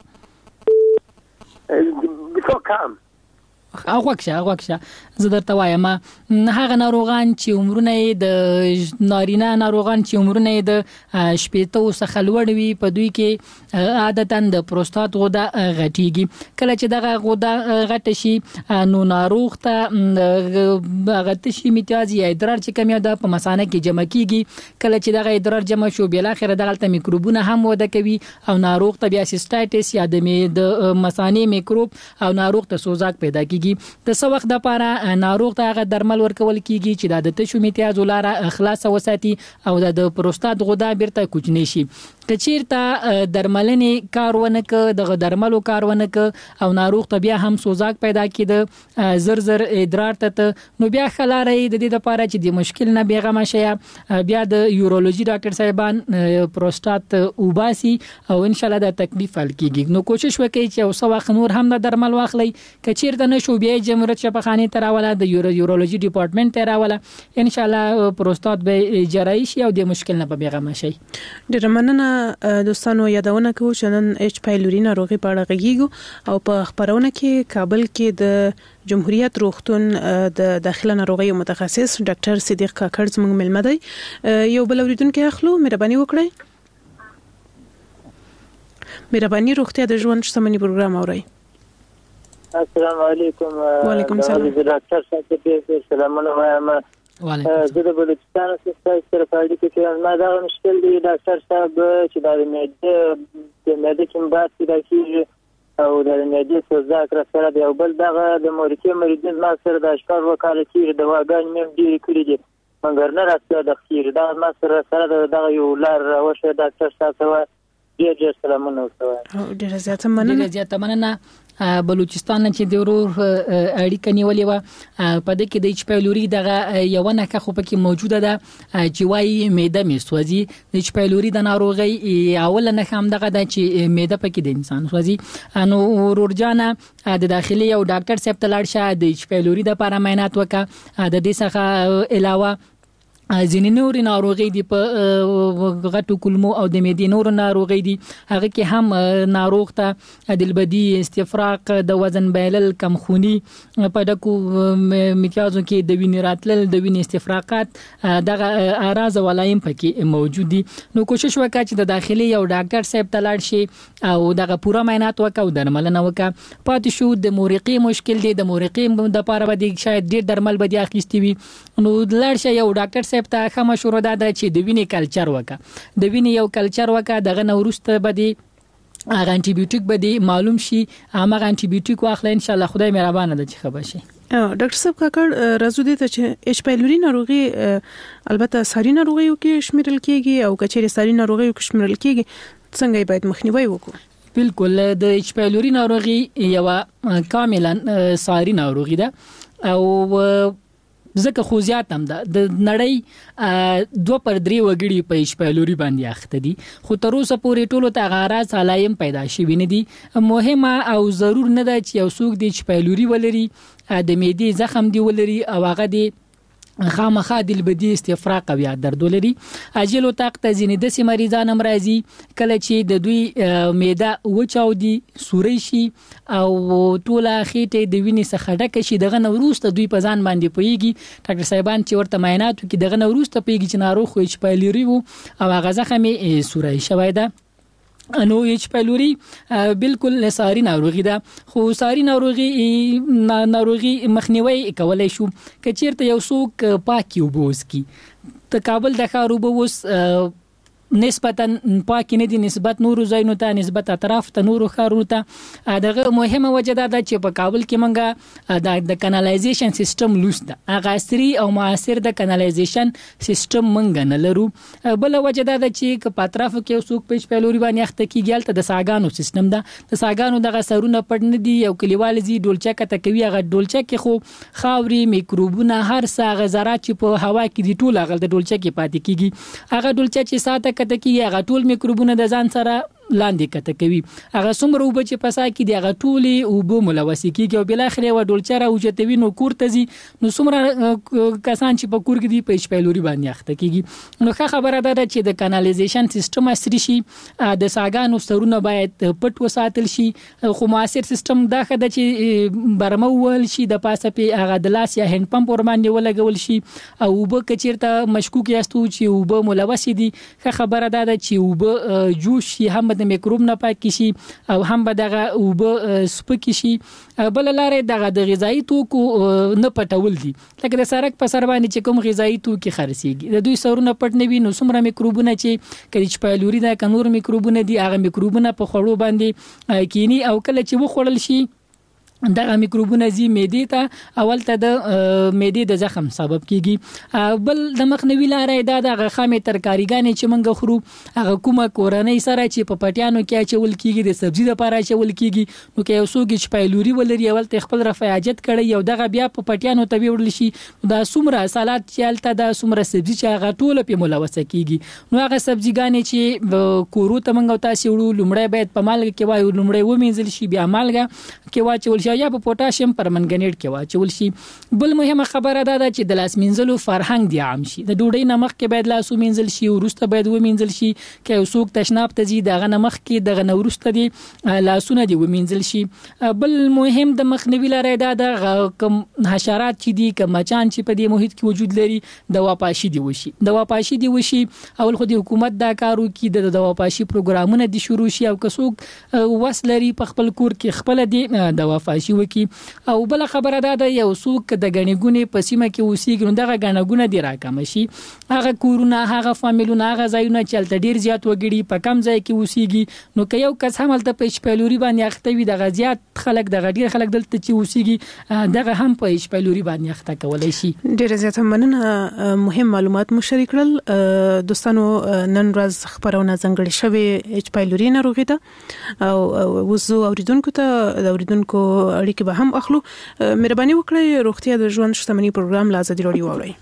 S11: بسیار کم
S8: اغوکشه زه درته وایم هغه ناروغان چې عمرونه د نارینه ناروغان چې عمرونه د شپېتو څخه لوړ وي په دوی کې عادتاً د پروستات غده غټیږي کله چې دغه غده غټ شي نو ناروغ ته غټ شي میتیازي ادرار چې کمی ده په مثانه کې جمع کیږي کله چې دغه ادرار جمع شو بل اخر دغه میکروبونه هم وده کوي او ناروغ ته بیا سیسټایټس یا د مثانه میکروب او ناروغ ته سوزاک پیدا کیږي د څو وخت لپاره ناروغ ته هغه درمل ورکول کیږي چې د تشو میتیاز ولاره خلاص وساتي او د پروستات غده بیرته کوچنی شي کچیرته درملنې کارونه ک د درملو کارونه ک او ناروغ ته بیا هم سوزاک پیدا کیده زر ادرار ته نو بیا خلارې د دې لپاره چې د مشکل نه بیغمه شي بیا د یورولوژي ډاکټر صاحبان پروستات وباسي او ان شاء الله د تکلیف حل کیږي نو کوشش وکړئ چې اوسه وخت نور هم د درمل واخلئ کچیرته نشو بیا جمهوریت شفاخانه تراوله د یورولوژي ډپارټمنټ تراوله ان شاء الله پروستات به جراحي شي او د مشکل نه بیغمه شي
S1: ډیر مننه دوستانو یادونه کوم چې نن اچ پایلوري ناروغي په اړه غږیږو او په خبرونه کې کابل کې د جمهوریت روغتون د داخله ناروغي متخصص ډاکټر صدیق کاکړ زموږ ملمه دی یو بل اوریدونکو اخلو مهرباني وکړئ مهرباني روغتیا د ژوند شتمنۍ پروګرام اورئ
S12: السلام علیکم
S1: وعلیکم السلام
S12: ډاکټر صاحب سلام علیکم زه د بلوچستان سره په اړیکه کې ما دا مشکل دی ډاکټر صاحب چې دا د معده کومبات پیدا کیږي او د معده سوزاک را سره دی او بل دغه د مورکې مریض ما سره د اشکار وکاله کیږي د واګان مې ډېری کړی دي مګر نه راځي د خیر دا ما سره دغه یو لار راوشه ډاکټر صاحب ډېر سلامونه وکړه
S1: ډېر
S8: زیاته مننه بلوچستان چې د ورور اړیکه نیولې و په دې کې د ایچ پایلوري دغه یو نه کا خو پکې موجوده ده چې وايي معده مې سوځي د ایچ پایلوري د ناروغي اول نه هم دغه د چې معده پکې د انسان سوځي نو ورور جان د داخلي او ډاکټر صاحب ته لاړ شه د ایچ پایلوري د لپاره معاینات وکړه د دې څخه علاوه ځینې نور ناروغي دي په غټو کولمو او د معدې نور ناروغي دي هغه کې هم ناروغ ته دلبدي استفراغ د وزن بایلل کمخونی په دکو میتیازو کې د وینې راتلل د وینې استفراغات دغه اراز ولایم پکې موجود دي نو کوشش وکړه چې د داخلي یو ډاکټر صاحب ته لاړ شي او دغه پوره معاینات وکړه او درملنه وکړه پاتې شو د مورقي مشکل دی د مورقي د لپاره به شاید ډیر درمل به اخیستي وي نو لاړ شي یو ډاکټر ته ښه مشوره ده چې د وینې کلچر وکړه د وینې یو کلچر وکړه دغه نورسته به هغه انټي بیوټیک به معلوم شي هغه انټي بیوټیک واخلې ان شاء الله خدای مهربانه ده چې خبر شي
S1: ډاکټر صاحب کاکړ راځو دي ته چې ایچ پایلوري ناروغي البته ساري ناروغي کې شمیرل کیږي او کچېره ساري ناروغي کې شمیرل کیږي څنګه باید مخنیوي وکړو
S8: بالکل د ایچ پایلوري ناروغي یو کاملا ساري ناروغي ده او ځکه خو زیات هم ده د نړۍ 2/3 وګړي په ایچ پایلوري باندې اخته دي خو تر اوسه پورې ټولو ته غاراز علایم پیدا شوي نه دي مهمه او ضرور نه ده چې یو څوک د ایچ پایلوري ولري د معدې زخم دی ولري او هغه دی خامخا دلبدي استفراغ او یا درد ولري اجل او طاقت ځینې د سي مریضان هم راځي کله چې د دوی معده وچاودي سوري شي او ټوله خېټه د وینې څخه ډکه شي دغه نوروسته دوی په ځان باندې پويږي ډاکټر صاحبان چې ورته معاینات کوي دغه نوروسته پويږي چې ناروغ خو ایچ پایلوري وو او هغه زخم سوري شوی ده نو ایچ پایلوري بالکل ساري ناروغي ده خو ساري ناروغي مخنیوي کولای شو کچیرته یو څوک پاکي وبوس کی ته کابل د ښار وبوس نسبتا پاکي نه دي نسبت نورو ځایونو ته نسبت اطراف ته نورو ښارونو ته دغه مهمه وجه ده چې په کابل کې منګه د کانالایزیشن سیستم لوس ده هغه عصري او معاصر د کانالایزیشن سیستم منګ نه لرو بل وجه ده چې په اطراف کې څوک پیچ پهلوري باندې اخته کیږي ته د ساګانو سیستم ده د ساګانو دغه سرونه پټ نه دي یو کلیوال زی ډولچا کته کوي هغه ډولچا کې خو خاوري میکروبونه هر څه غزرات چې په هوا کې دي ټول هغه د ډولچا کې پاتې کیږي هغه ډولچا چې ساته کته کیږي هغه ټول میکروبونه د ځان سره لاندې کته کوي هغه څومره وب چې پسا کې دی هغه ټولي او بو ملوث کیږي او بل اخر یو ډولچره او جتوي نو کور تزي نو څومره کسان چې په کور کې دی په ایچ پایلوري باندې اخته کیږي نو ښه خبره ده چې د کانالایزیشن سیستم عصري شي د ساګانو سرونه باید پټ وساتل شي خو معاصر سیستم دا خده چې برمول شي د پاسه په هغه د لاس یا هند پمپ ور باندې ولګول شي او وب کچیرته مشکوک یاستو چې وب ملوث دي ښه خبره ده چې وب جوش هم د میکروب نه پاک شي او هم به دغه وب سپک شي بل لارې دغه د غذایی توکو نه پټول دي لکه د سرک په سر باندې چې کوم غذایی توکي خرڅيږي د دوی سرونه پټ نه وي نو څومره میکروبونه چې کله چې پایلوري دا کنور میکروبونه دي هغه میکروبونه په خړو باندې کینی او کله چې وخړل شي دغه میکروبونه زی معدې ته اول ته د معدې د زخم سبب کیږي بل د مخنیوي لارې د خامې ترکاریګانې چې منګه خورو هغه کومه کورنۍ سره چې په پټیانو کې چول کیږي د سبزی لپاره چول کیږي نو کې یو څوک چې پایلوري ولري اول ته خپل رفاعت کړي یو دغه بیا په پټیانو ته وړل شي دا سومره سالاد چالت دا سومره سبزی چې هغه ټوله په ملوث کیږي نو هغه سبزیګانې چې کورو ته منګه تاسو وړو لمړی باید په مالګه کې وایو لمړی ومنځل شي بیا مالګه کې واچول یا په پوتاشیم پرمنګنیټ کې واچول شي بل مهمه خبره ده چې د لاس مینځلو فرهنګ دی عام شي د ډوډۍ نمخ کې باید لاس ومینځل شي او وروسته باید ومینځل شي کې یو څوک تشناب ته ځي دغه نمخ کې دغه نورسته دی لاسونه دی ومینځل شي بل مهم د مخنیوي لارې ده کم حشرات چې دي کم مچان چې په دې محیط کې وجود لري د واپاشي دی وشي اول خو د حکومت دا کارو کې د واپاشي پروګرامونه دي شروع شي او که څوک وس لري په خپل کور کې خپل دی د واپاشي تلاشي وکي او بل خبره ده یو څوک د غنیګونې په سیمه کې اوسېږي نو دغه غنیګونه دی راکم شي هغه کورونه هغه فامیلونه هغه ځایونه چې تل ډیر زیات وګړي په کم ځای کې اوسېږي نو که یو کس هم تل په شپلوري باندې اخته وي د غزيات خلک د غډیر خلک دلته چې اوسېږي دغه هم په شپلوري باندې اخته کولای شي. ډیر
S1: زیات مننه مهم معلومات مو شریک کړل دوستانو. نن ورځ خبرونه ځنګړې شوې اچ پایلوري ناروغي ده او وزو اوریدونکو ته د اوریدونکو اړیکې به هم اخلو. مهرباني وکړئ روغتیا د ژوند شتمنۍ پروګرام لا ازادي راډیو واورئ.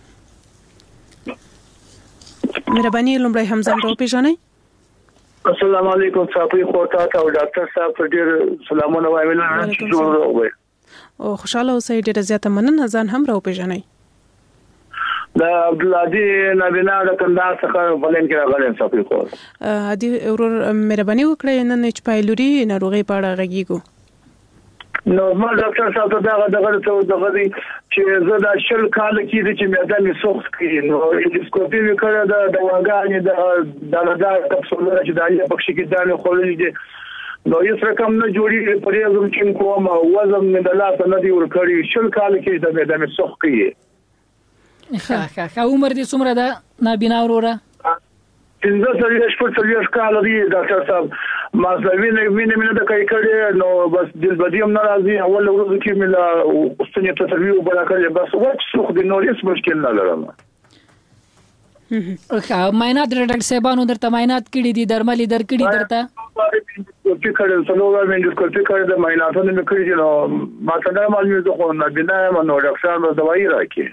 S1: مهرباني لومړی هم ځان راوپېژنئ.
S13: السلام علیکم صاحب خورتا او ډاکټر صاحب ډیر سلامونه وایم
S1: او خوشاله اوسئ. ډیر زیاته مننه ځان هم راوپېژنئ.
S13: دا عبدالعزیز نبینا د کندهار څخه بلین کې راغلم صاحب خور.
S1: ادي ورور مهرباني وکړئ نن اچ پایلوري ناروغي په اړه غږیږو.
S13: نورمال ډاکټر صاحب دغه چې زه دا شل کال کې چې معده مې سوخت کړي نو انډوسکوپي مې کړې د دواګانې د دغه کپسولونه چې دایې پکې کې دانه خولې دي نو یې سره کم نه جوړي پرېږم چې کوم وزن مې د لاس نه دی ورکړي شل کال کې د معده مې سوخت کړي.
S8: ښه عمر دې څومره ده نابینا وروره؟
S13: 15 کال دی ډاکټر صاحب ما وینې د کوي کړي نو بس دل بدیم ناراضي اول ورځ کې مې لا اوسنی تسویو بلا کړی بس وڅ څوک د نور هیڅ مشکل نه لرم.
S8: معاینات ډاکټر صاحبانو درته معاینات کړي دي درمل درکړي درته
S13: چې کړل څلور منډسکوپي کړل د معایناتونو مې کړی نو ما څنګه معلومه ده خو نه بنا نو ډاکټر نو دوايي راکړي.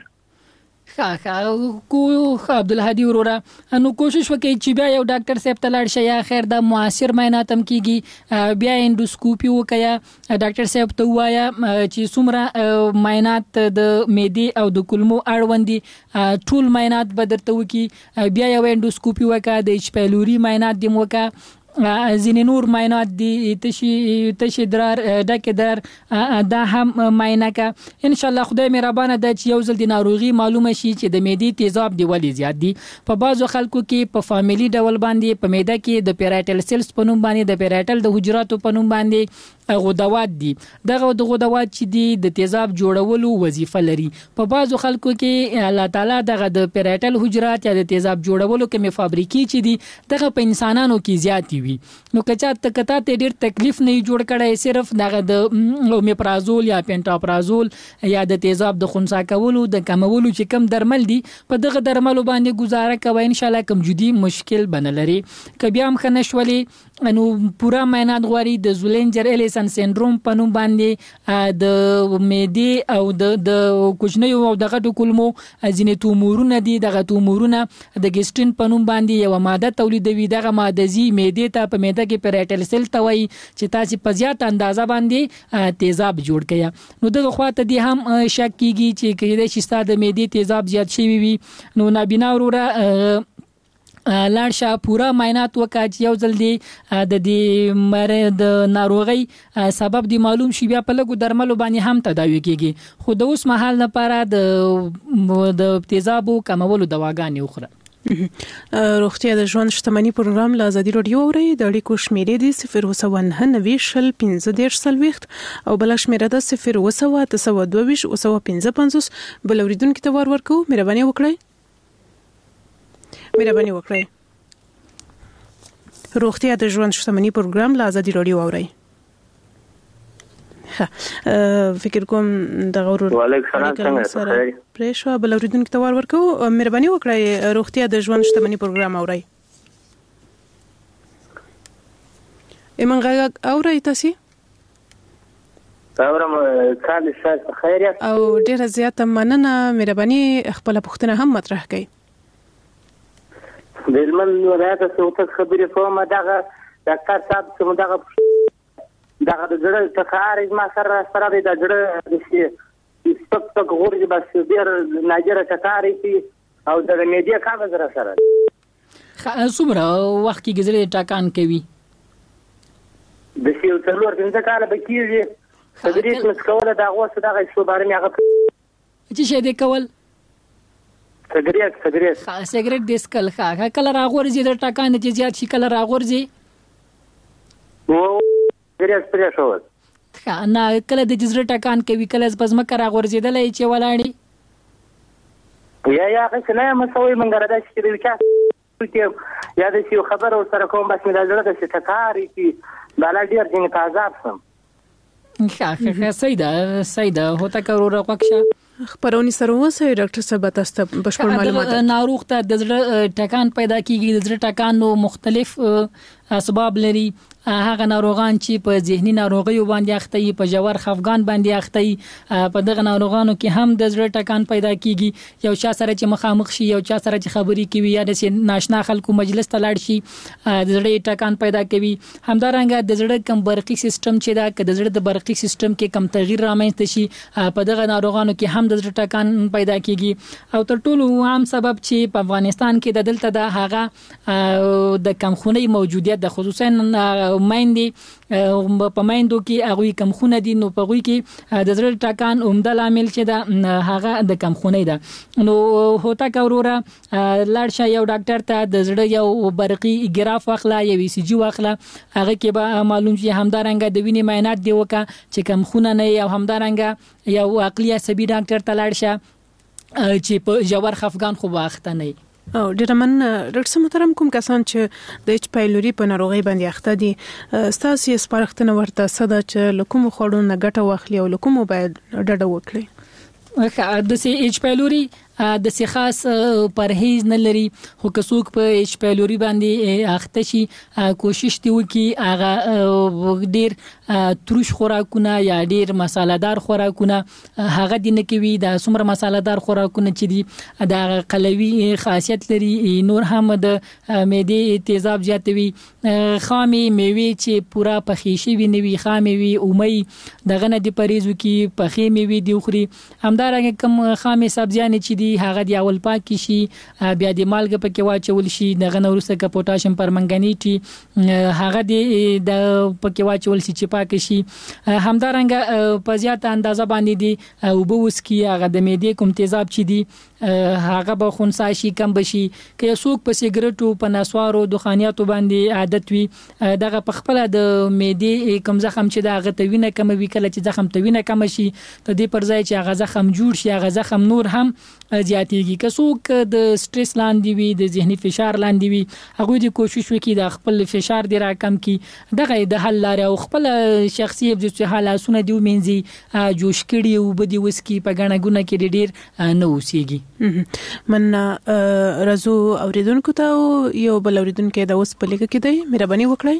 S8: کو عبدالهادي وروره نو کوشش وکړئ چې بیا یو ډاکټر صاحب ته لاړ شئ یا خیر د معاصر معاینات هم کیږي بیا انډوسکوپي وکړئ ډاکټر صاحب ته وایا چې څومره معاینات د معدې او د کولمو اړوند دي ټول معاینات به درته وکړي بیا یو انډوسکوپي وکړه د اچ پایلوري معاینات دې وکړه ځینې نور معاینات دي تشي درار ډکه در دا هم معاینه کا ان شاء الله خدای مهربانه ده چې یو ځل د ناروغي معلومه شي چې د معدې تیزاب دی ولې زیات دي. په بعضو خلکو کې په فامیلی ډول باندې په معده کې د پیرایټل سیلز په نوم باندې د پیرایټل د حجراتو په نوم باندې غدوات دي دغه د غدوات چې دي د تیزاب جوړولو وظیفه لري. په بعضو خلکو کې الله تعالی دغه د پیرایټل حجرات یا د تیزاب جوړولو کومه فابریکې چې دي دغه په انسانانو کې زیات وي نو کچا ته ډیر تکلیف نه جوړ کړي صرف دغه د اومیپرازول یا پینټاپرازول یا د تیزاب د خنثی کولو د کمولو چې کم درمل دي په دغه درملو باندې گزاره کوي ان شاء الله کم جدي مشکل بنلري. کبي هم خنشولي نو پورا معاینات غواړي د زولنجر الیسن سندروم په نوم باندې د معدې او د کوچنیو او دغه د کولمو ځینې تومورونه دي دغه تومورونه د ګیسټرین په نوم باندې یو ماده تولیدوي دغه ماده زی معدې ته په معده کې پیرایټل سیل ته وایي چې تاسو په زیات اندازه باندې تیزاب جوړ کړئ نو دغه خواته دي هم شک کیږي چې کله چې ستاسو د معدې تیزاب زیات شوی وي نو نابینا وروره لاړشه پورا معاینات وکړه چې یو ځل دی د دې د ناروغي سبب دی معلوم شي بیا په لګو درملو باندې هم تداوی کیږي خو د اوس مهال لپاره د تیزابو کمولو دواګانې وخوره.
S1: روغتیا د ژوند شتمنۍ پروګرام له ازادي راډیو اوري د اړیکو شمیرې دي 019 او بل شمیره ده 0 بل اوریدونکو ته ورکو مهرباني وکړئ. روغتیا د ژوند شتمنۍ پروګرام له ازادي راډیو اوري. فکر کوم د غوړ
S14: وعلیکم السلام څنګه
S1: پریشو بل اوریدونکو ته ورکو مهرباني وکړئ روغتیا د ژوند شتمنۍ پروګرام اوري. ایمنګه اوري تاسو
S14: اورم کال څه خیریت
S1: او ډیره زیاته مننه مهرباني خپل پوښتنه هم مطرح کړئ.
S14: دلمن ولایت څخه خبرې کوم دغه ډاکټر صاحب چې دغه د جوړ تخارج ما سره د جوړ د سپک غورځي بس ډیر ناجره تکاري او د میډیا کاغذ را سره
S8: څومره وخت کې ګزرې ټاکان کوي
S14: د سیو څلور څنګه کال به کیږي تدریس مسکوله دا غوسه دغه څه بارے مې هغه
S8: چې شه دې کول سیګریټ دیسکل ښه کله راغورځي د ټاکان چې زیات شي کله راغورځي
S14: او سیګریټ پرې شو
S8: نه کله د جزره ټکان کوي کله پزمکه راغورځېدلې چې ولاړې
S14: یا څنګه مسوي منګره د چې یا د یو خبر او سره کوم بس مې د زړه د ستکاري چې بالا ډیر ځین تعذاب سم
S8: ښه سیده هوتا کورو وکشه
S1: خبرونی سره وسه ډاکټر صاحب تاسو ته بشپړ معلومات
S8: ناروغ ته د زړه ټکان پیدا کیږي د زړه ټکان نو مختلف اسباب لري هغه ناروغان چې په ذهني ناروغیو باندې اخته وي په جوړ خفګان باندې اخته وي په دغه ناروغانو کې هم د زړه ټکان پیدا کیږي یو چا سره چې مخامخ شي یو چا سره چې خبرې کوي یا د ناشنا خلکو مجلس ته لاړ شي د زړه ټکان پیدا کوي همدارنګه د زړه کم برقي سیستم چې دا د زړه د برقي سیستم کې کم تغییر رامنځته شي په دغه ناروغانو کې هم د زړه ټکان پیدا کیږي او تر ټولو عام سبب چې په افغانستان کې د دلته د هغه د کمخونی موجودیت د خصوصا مایندې په مایندو کې هغه کمخونه دي نو په غوي کې د زړه ټکان عمده عامل چې دا هغه د کمخونی ده نو هوتا کورورا لاړ شي یو ډاکټر ته د زړه یو برقي ګراف واخلا یو سی جی واخلا هغه کې به معلوم شي همدارنګه د وینې معاینات دی وکا چې کمخونه نه او همدارنګه یو عقلي عصبي ډاکټر ته لاړ شي چې په جوړ خفګان خو واخته نه
S1: او ډیرمن ډاکټر محترم کوم کسان چې د اچ پایلوري په ناروغي باندې اخته دي ستاسو سپارښتنه ورته صدا چې لکوم خوړو نه ګټه واخلي او لکوم باید ډډه وکړي
S8: د سی اچ پایلوري د سی خاص پرهیز نه لري خو کڅوک په اچ پایلوري باندې اخته شي کوشش دی وکي هغه ډیر تروش خوراکونه یا ډیر مصالحدار خوراکونه هغه دي نه کوي د څومره مصالحدار خوراکونه چې دي د قلوي خاصیت لري نور هم د معدې تیزاب زیاتوي خامي میوه چې پورا پخې شي وي خامي وي اومي دغه نه دی پریزو کې پخې میوه دی خوري همدارنګه کم خامي سبزیان چې هغه دی اول پاک شي بیا د مالګه پکې واچول شي دغه نورسته ک پوتاشیم پرمنګانیټي هغه دی د پکې واچول شي چې پاک شي همدارنګه په زیاته اندازه باندې دی او بوس کی هغه د معدې کوم تیزاب چې دی هغه به خونسا شي کم بشي که څوک په سیګریټو په نسوارو دخانیاتو باندې عادت وي دغه په خپل د معدې کوم زخم چې دا غته وینه کم وی کله چې زخم ته وینه کم شي ته دې پر ځای چې هغه زخم جوړ شي هغه زخم نور هم زیاتېږي که څوک د سټرس لاندې وي د ذهني فشار لاندې وي هغه دې کوشش وکړي د خپل فشار دی راکم کی دغه د حل لاره او خپل شخصي د حالاسونه دی ومنځي جوش کړي او بدی وسکی په غاڼه ګونه کې ډیر نه وسیږي
S1: من رزو اوریدونکو ته یو بل اوریدونکو د اوس په لیکه کې دی مهرباني وکړئ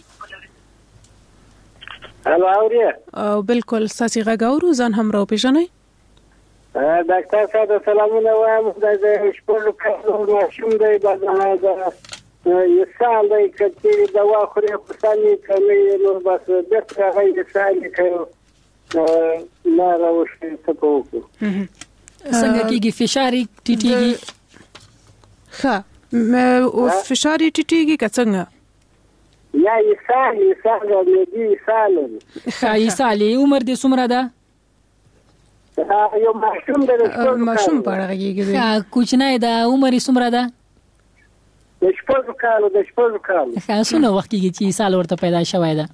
S11: هلو اوریا
S1: بالکل ساسي غاورو ځان هم راو پیژنئ
S11: ډاکټر صاحب سلامونه وایم د شپږ کالو ماشوم دی بدنه ده یو سال دی چې دوا خوري خصاني کوي نو بس دغه غي سال کوي لا راوښه تاسو
S8: څنګه کېږي فشار ټیټیږي
S1: ښه فشار ټیټیږي که څنګه
S11: یا یسال دې سال
S8: ښه یسال عمر دې څومره ده
S11: یو ماشوم د
S1: ماشوم په اړه کېږي
S8: ښه کوچنی ده عمر یې څومره ده
S11: د شپږ کالو
S8: ښه څونه وخت کېږي چې سال ورته پیدا شوی ده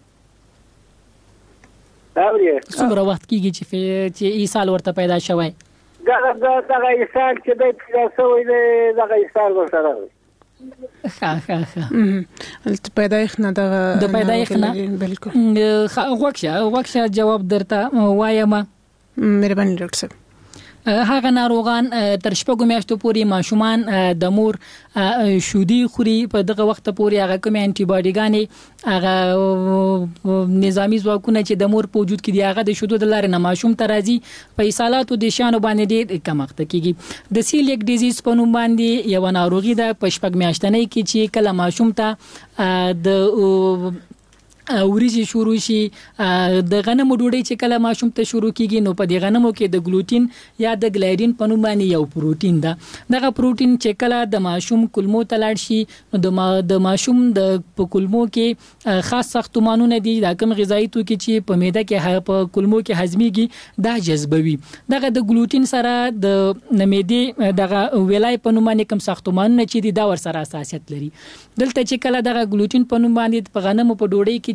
S8: څومره وخت کېږي چې سال ورته پیدا شوی
S11: دغه ایسال چې د پیداسوي دغه ایسال ورسره
S8: ښه
S1: پیدایښت نه د
S8: پیدایښت نه
S1: بالکل
S8: وکشه جواب درته وایم
S1: مهرباني ډاکټر صاحب
S8: هغه ناروغان تر شپږو میاشتو پورې ماشومان د مور شودي خوري په دغه وخت پورې هغه کوم انټي باډیګانې هغه نظامی ځواکونه چې د مور په وجود کې دی هغه د شودو د لارې نه ماشوم ته راځي په ایصالاتو د شانو باندې ډېر کمښت کیږي د سیلیک ډیزیز په نوم باندې یو ناروغي ده په شپږ میاشتنۍ کې چې کله ماشوم ته د وريجي شروع شي د غنمو ډوډۍ چې کله ماشوم ته شروع کیږي نو په دې غنمو کې د ګلوټین یا د ګلایډین په نوم باندې یو پروتین ده دغه پروتین چې کله د ماشوم کولمو ته لاړ شي نو د ماشوم د کولمو کې خاص ساختمانونه دي د کوم غذایی توکي چې په معده کې په کولمو کې هضميږي دا جذبوي دغه د ګلوټین سره د معده دغه ویلای په نوم باندې کوم ساختمانونه چې دي دا ور سره اساسیت لري دلته چې کله دغه ګلوټین په نوم باندې په غنمو په ډوډۍ کې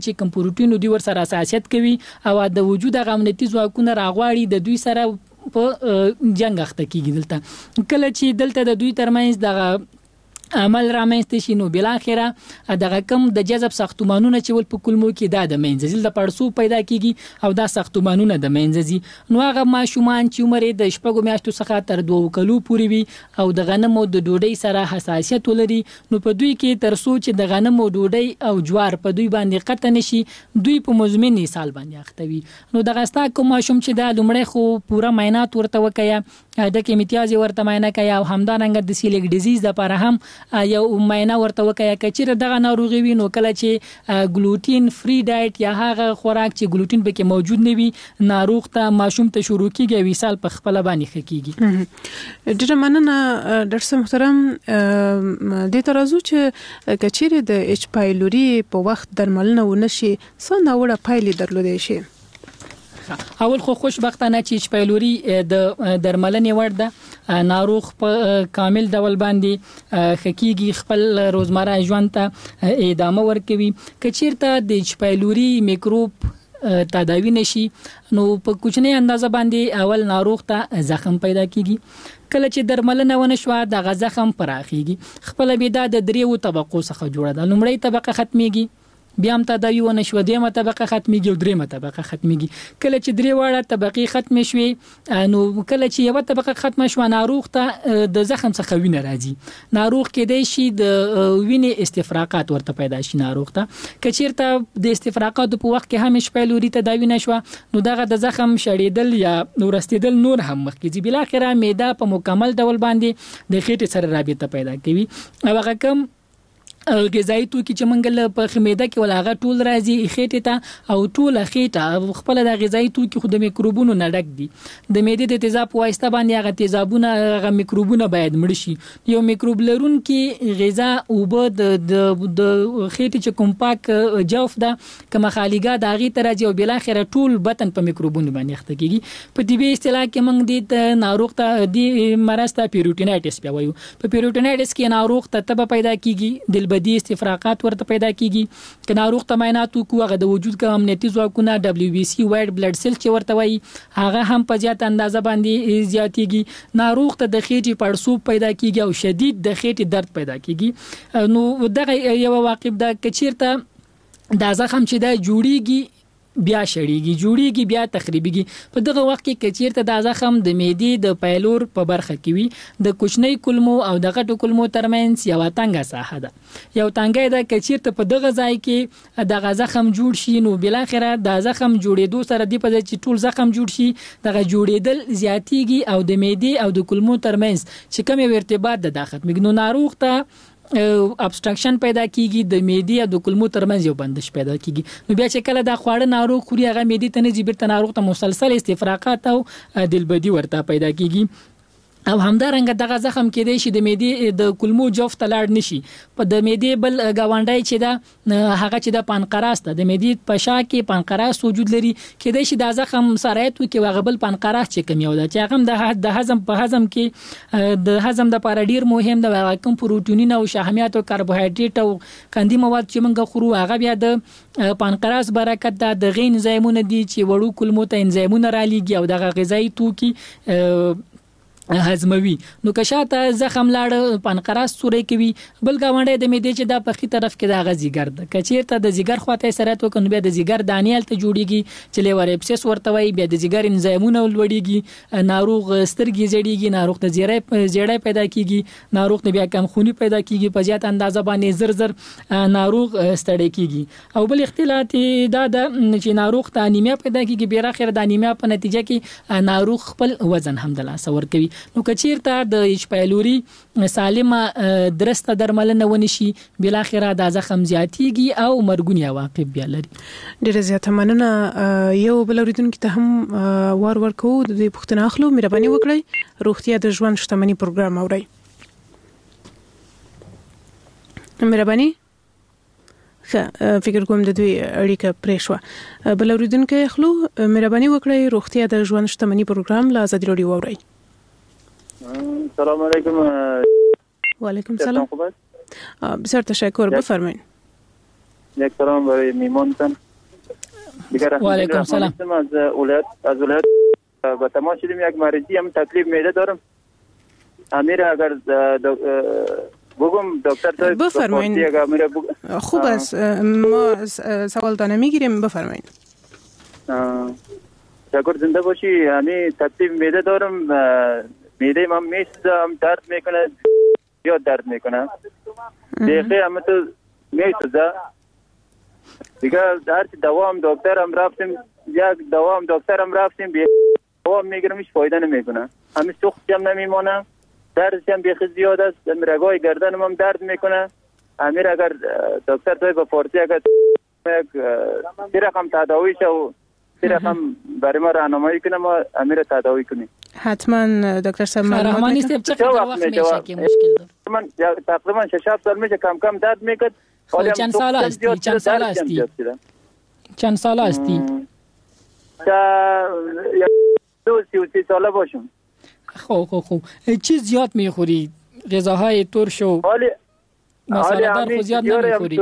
S8: چې کوم پروتین دوی ور سره حساسیت کوي او د وجود غمنتي ځواکونه راغواړي د دوی سره په جنگ اخته کیږي دلته کله چې دلته د دوی ترمنځ د عمل رامنځته شي نو بل اخره دغه کم د جذب ساختمانونه چې ول په کلمو کې د منځل د پړسو پیدا کیږي او دا ساختمانونه د منځزي نو هغه ماشومان چې عمر د شپږو میاشتو څخه تر 2 کلو پورې وي او د غنمو د ډوډۍ سره حساسیت ولري نو په دوی کې تر څو چې د غنمو ډوډۍ او جوار په دوی باندې قطع نشي دوی په مزمن سال باندې اختوي نو دغه ستا کوم ماشوم چې د لومړی خو پوره معاینات ورته وکیا د کیمیتیازي ورته معاینه کوي او همدارنګه د سیلیک ډیزیز لپاره هم یو معاینه ورته وکړه کچېره دغه ناروغي وي نو کله چې ګلوټین فری ډایټ یا هغه خوراک چې ګلوټین پکې موجود نه وي ناروغ ته ماشوم ته شروع کیږي وصال په خپل باندې خکېږي
S1: ډېر مننه ډاکټر صاحب محترم د ترازو چې کچېره د اچ پایلوري په وخت درملنه ونشي څه ناوړه پایلې درلودي شي
S8: اول خو خوشبختانه چې پایلوري د درملنې وړ ده ناروغ په کامل ډول باندې خکېږي خپل روزمره ژوند ته ادامه ورکوي کچیرته د پایلوري میکروب تداوی نشي نو په کوچنی اندازه باندې اول ناروغ ته زخم پیدا کیږي کله چې درملنه ونه شو د زخم پراخیږي خپل بيدا د 3 طبقو څخه جوړه ده لومړی طبقه ختميږي بیا هم تداوی ونه شو دیمه طبقه ختميږي او دریمه طبقه ختميږي کله چې درې واړه طبقې ختم شوي نو کله چې یو طبقه ختم شو ناروغ ته د زخم څخه وینه راځي ناروغ کېدای شي د وینې استفراقات ورته پیدا شي ناروغ ته کچیرته د استفراقات په وخت کې هم شپایلوري تداوی نشو نو دغه د زخم شړېدل یا ورستېدل نور هم مخکې بل اخره معده په مکمل ډول باندې د خېټې سره رابطه پیدا کوي او هغه کوم غذایی توکي چې منګل په خمیده کې ولاغه ټول راځي خېټه ته او ټول خېټه خپل د غذایی توکي خو د میکروبونو نه ډک دي د معدې د تیزاب واسطه باندې هغه تیزابونه هغه میکروبونه باید مړ شي یو میکروب لرون کې غذا او د خېټه چې کوم پاک جوف ده کما خالیګه د هغه ترځي او بل اخره ټول بدن په میکروبونو باندې اخته کیږي په طبي اصطلاح کې موږ د ناروغ ته د مرض ته پیروټینایټس بیا وایو په پیروټینایټس کې ناروغ ته تب پیدا کیږي بدی استفراقات ورته پیدا کیږي ک ناروغ ته معاینات کوغه د وجود کوم امنیتي ځواکونه WBC وایټ بلډ سیل چې ورته وایي هغه هم په زیات اندازه باندې زیاتېږي ناروغ ته د خېټې پړسوب پیدا کیږي او شدید د خېټې درد پیدا کیږي نو دغه یو واقع د کچیرته د زخم چې د جوړیږي بیا جوړیږي بیا تخریبيږي په دغه وخت کې کچیرته د زخم د معدې د پایلور په برخه کې وي د کوچنی کلمو او د غټو کلمو ترمنځ یو تنګه ساحه ده یو تنګه ده کچیرته په دغه ځای کې د زخم جوړ شي نو بل اخره د زخم جوړېدو سره دی په چې ټول زخم جوړ شي دغه جوړېدل زیاتیږي او د معدې او د کلمو ترمنځ چې کوم ارتباط د داخت مګنو ناروغ ته ابستراکشن پیدا کیږي د معدې او د کلمو ترمنځ یو بندش پیدا کیږي نو بیا چې کله د خواړه ناروغ خوري هغه معدې ته نه جبرته ناروغ ته مسلسل استفراقات او دلبدي ورته پیدا کیږي او همدارنګه دغه زخم کېدای شي د معدې د کلمو جوف تلاړ نشي په د معدې بل گاونډای چې دا هغه چې د پانقراس ته د معدې په شا کې پانقراس وجود لري کېدای شي د زخم سرایت کې هغه بل پانقراس چې کم یو ده چې هغه د هضم په هضم کې د هضم د لپاره ډیر مهم ده کوم پروتینونه او شحمیات او کاربوهایډریټ او قندي مواد چې موږ خورو هغه بیا د پانقراس برکت ده د غین انزایمونه دي چې وړو کلمو ته انزایمونه را لېږي او دغه غذایی توکي هضموي نو کشاته زخم لاړ پانقراس سورې کوي بل گاونډي د معدې چې د پخې طرف کې د غزيګر د کچیرته د زیګر خواته سره تو کنه بیا د زیګر دانیال ته جوړیږي چې لیور اپسس ورته وي بیا د زیګر انزایمونه ولوړیږي ناروغ سترګې زړیږي ناروغ ته زیړې پیدا کیږي ناروغ ته بیا کم خوني پیدا کیږي په زیات اندازه باندې زر ناروغ ستړی کیږي او بل اختلاط دا د چې ناروغ ته انیمیا پیدا کیږي بیر اخر د انیمیا په نتیجه کې ناروغ خپل وزن هم د لاس ور کوي نو کچیرته د اچ پایلوري سالمه درسته درملنه ونشي بل اخره د زخم زیاتیږي او مرګونی عواقب بیا لري
S1: ډیره زیاته مننه یو بل اوریدونکو ته هم ورکو د پښتنه اخلو مهرباني وکړئ روغتیا د ژوند شتمنۍ پروګرام اورئ مهرباني فکر کوم د دوی اړیکه پرېښوه بل اوریدونکو اخلو مهرباني وکړئ روغتیا د ژوند شتمنۍ پروګرام لا آزادي رادیو اورئ
S15: السلام علیکم
S1: و علیکم السلام بسیار تشکر بفرمایید
S15: یک سلام برای میمانتان.
S8: و علیکم سلام.
S15: از ولایت با تماس شدیم، یک مریضی هم تکلیف معده دارم. امیر اگر بگم دکتر صاحب
S1: بفرمایید. خوب است، ما سوالتان میگیریم، بفرمایید.
S15: شکر، زنده باشی. یعنی تکلیف معده دارم، معده من میسوزه، درد میکنه، یا درد میکنه دقیقه همه تو میسوزه دیگه. هرچی دوام دکترم رفتیم، یک دوام دکترم رفتیم، دوام میگیرم هیچ فایده نمیکنه. همین سوخت هم نمیمانه، دردش هم بیخی زیاد است، رگای گردنم هم درد میکنه. امیر اگر دکتر توی به فارسی اگر سی رقم تداوی شه و سی رقم برای ما راهنمایی کنه، ما امیر تداوی کنیم.
S1: حتما دکتر صاحب
S8: رحمانی صاحب چقدر وقت میشه که مشکل داره؟
S15: من تقریبا 6 سال میشه کم درد میکرد.
S8: چند سال هستی؟ چند سال هستی؟
S15: 32 ساله باشم.
S8: خوب چی زیاد میخوری؟ غذاهای ترش و مساله‌دار خو زیاد نمیخوری؟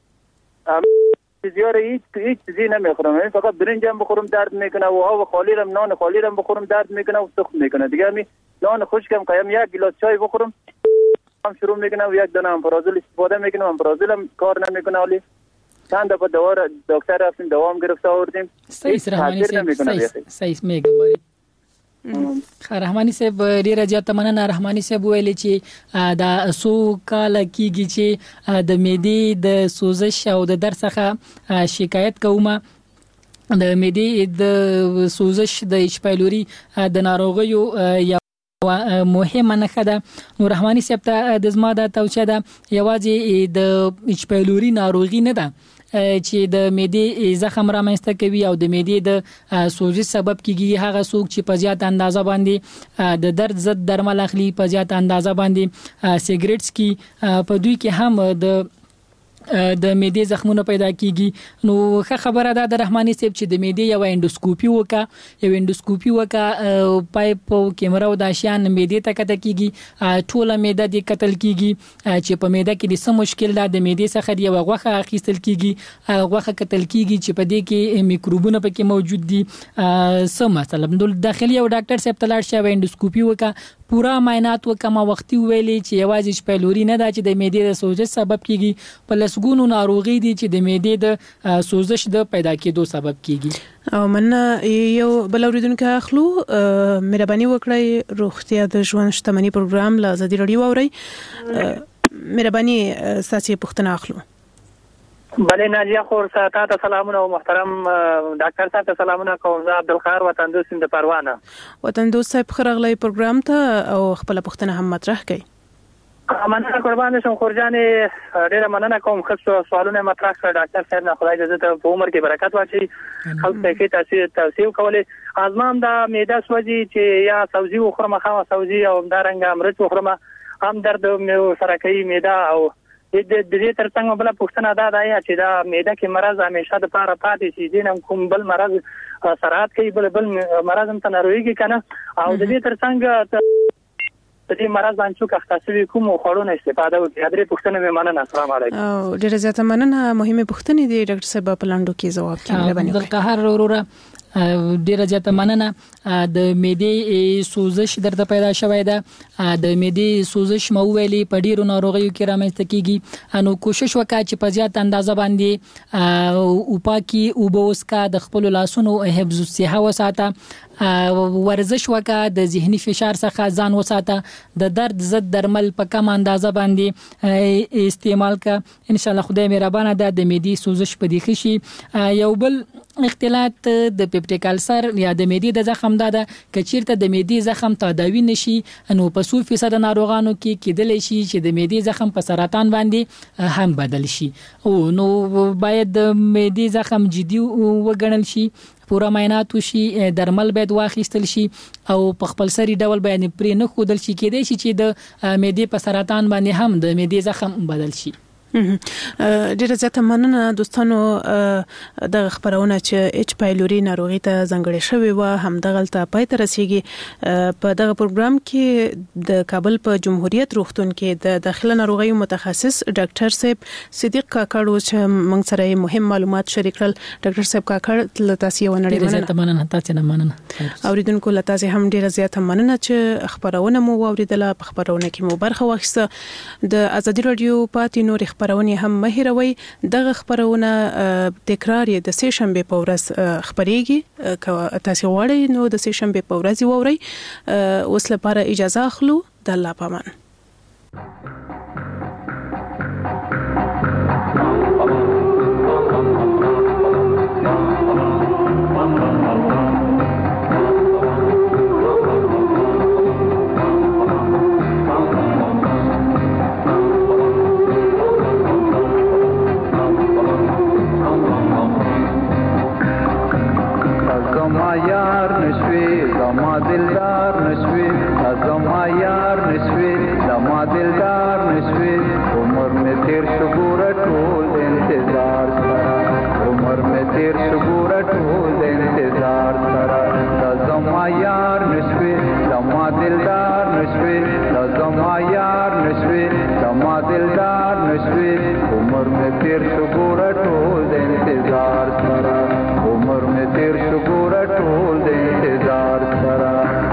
S15: زیاره هیچ چیزی نمیخورم، یعنی فقط برنج هم بخورم درد میکنه و آب خالی رم، نان خالی رم بخورم درد میکنه و سخت میکنه. دیگه همین نان خشکم قایم یک گلاس چای بخورم هم شروع میکنه و یک دانه امپرازول استفاده میکنم، امپرازول هم کار نمیکنه. ولی چند دفعه دوا دکتر رفتیم، دوام گرفت آوردیم.
S8: صحیح رحمانی صحیح میگم. رحمانی صاحب ډیره زیاته مننه. رحمانی صاحب ویلي چې دا سو کال کیږي چې د معدې د سوزش او د درد څخه شکایت کوم. د معدې د سوزش د ایچ پایلوري د ناروغیو یا مهمه نښه ده. نو رحمانی صاحب ته د زما د توصیه ده یوازې د ایچ پایلوري ناروغي نه ده چې د معدې زخم رامنځته کوي او د معدې د سوزش سبب کیږي. هغه څوک چې په زیات اندازه باندې د درد ضد درمل اخلي، په زیات اندازه باندې سیګریټ سکي، په دوی کې هم د معدې زخمونه پیدا کیږي. نو ښه خبره ده د رحمانی صاحب چې د معدې یو انډوسکوپي وکا پایپ او کیمرا او د شیان معدې ته کته کیږي، ټوله معده د قتل کیږي چې په معده کې د څه مشکل ده. د معدې څخه دی غوښه اخیستل کیږي، غوښه قتل کیږي چې په دې کې میکروبونه پکې موجود دي. څه مثلا داخلي او ډاکټر صاحب تلاړ شي انډوسکوپي وکا، پورا معاینات وکما وختي ویلي چې یوازې پایلوري نه ده چې د معدې د سوزش سبب کیږي، په لسګونو ناروغي دي چې د معدې د سوزش د پیدا کېدو سبب کیږي.
S1: او من یو بل اوریدونکو اخلو، مهرباني وکړئ روغتیا د ژوند شتمنۍ پروګرام له ازادي رادیو اوري. مهرباني ساسي پښتنه اخلو.
S12: بله ناجیه خور ساته ته سلامونه او محترم ډاکټر صاحب ته سلامونه کوم. زه عبدالخیر وطن دوست د پروانه.
S1: وطن دوست صاحب خرغلی پروګرام ته او خپل پښتنه هم مطرح کړي.
S12: مننه قربان شم خورجانې، ډیره مننه کوم. خپل سوالونه مطرح کړ ډاکټر صاحب، نه خدای دې ته په عمر کې برکت واچي، خلک ته کې تاسو کولې. ازمام دا معده سوځي چې یا سبزي وخورم، خامه سبزي او دارنګ مرچ وخورم، هم درد مې سره کوي معده. او د دې ترڅنګ بل پښتنه دا دی چې دا معده کې مرز همیشه د پاره پاتې شي، دین کوم بل مرز سرعت کوي، بل مرز هم تنارويږي کنه. او د دې ترڅنګ د دې مرز باندې څوک اختصاصي کوم خورونه استفاده وکړي. درې پښتنه مې مننه. السلام علیکم.
S1: او ډیره زیاته مننه. مهمه پښتنه دی ډاکټر صاحب په لاندو کې جواب کړي. باندې
S8: القهر وروره ډیره زیاته مننه. د معدې سوزش درته پیدا شوی ده. د معدې سوزش مو ویلي په ډیرو ناروغیو کې رامنځته کیږي. نو کوشش وکړه چې په زیات اندازه باندې او پاکي او بوسکا د خپل لاسونو حفظ الصحه وساته، ورزش وکړه، د ذهني فشار څخه ځان وساته، د درد ضد درمل په کم اندازه باندې استعمال کا. ان شاء الله خدای مهربانه ده د معدې سوزش په دې خشي. یو بل اختلاط د پیپټیک السر یا د معدې د زخم ده کچیرته د معدې زخم تداوی نشي، نو په 100% ناروغانو کې کېدلی شي چې د معدې زخم په سرطان باندې هم بدل شي. او نو باید د معدې زخم جدي وګڼل شي، پورا معاینات وشي، درمل باید واخیستل شي او په خپل سری ډول باندې پرې نه خودل شي. کېدای شي چې د معدې په سرطان باندې هم د معدې زخم بدل شي.
S1: ډیره زیاته مننه دوستانو د خبرونه چې اچ پایلوري ناروغي ته ځانګړې شوې و هم دغلته پای ته رسیدي په دغه پروګرام کې د کابل په جمهوریت روغتون کې د داخله ناروغیو متخصص ډاکټر صاحب صدیق کاکړ چې موږ سره مهم معلومات شریک کړل. ډاکټر صاحب کاکړ له تاسو یو نړۍ
S8: مننه تاسو نه مننه
S1: اوریدونکو له تاسو هم ډیره زیاته مننه چې خبرونه مو واوریدله. په خبرونه کې مو برخه واخیسته. د ازادي رادیو پاتې نور خبرونه هم مهیروي. دغه خبرونه تکرار د سه شنبه په ورځ خبريږي. که تاسو غواړئ نو د سه شنبه په ورځ ووري. اوس لپاره اجازه اخلو. د الله پامان.
S16: यार नशवे जमा दिलदार नशवे जमा यार नशवे जमा दिलदार नशवे उम्र में तेर शुगुर टोल इंतजार सरा उम्र में तेर शुगुर टोल इंतजार सरा जमा यार नशवे जमा दिलदार नशवे जमा यार नशवे जमा दिलदार नशवे उम्र में तेर शुगुर टोल इंतजार सरा उम्र में तेर शुगुर टोल इंतजार सरा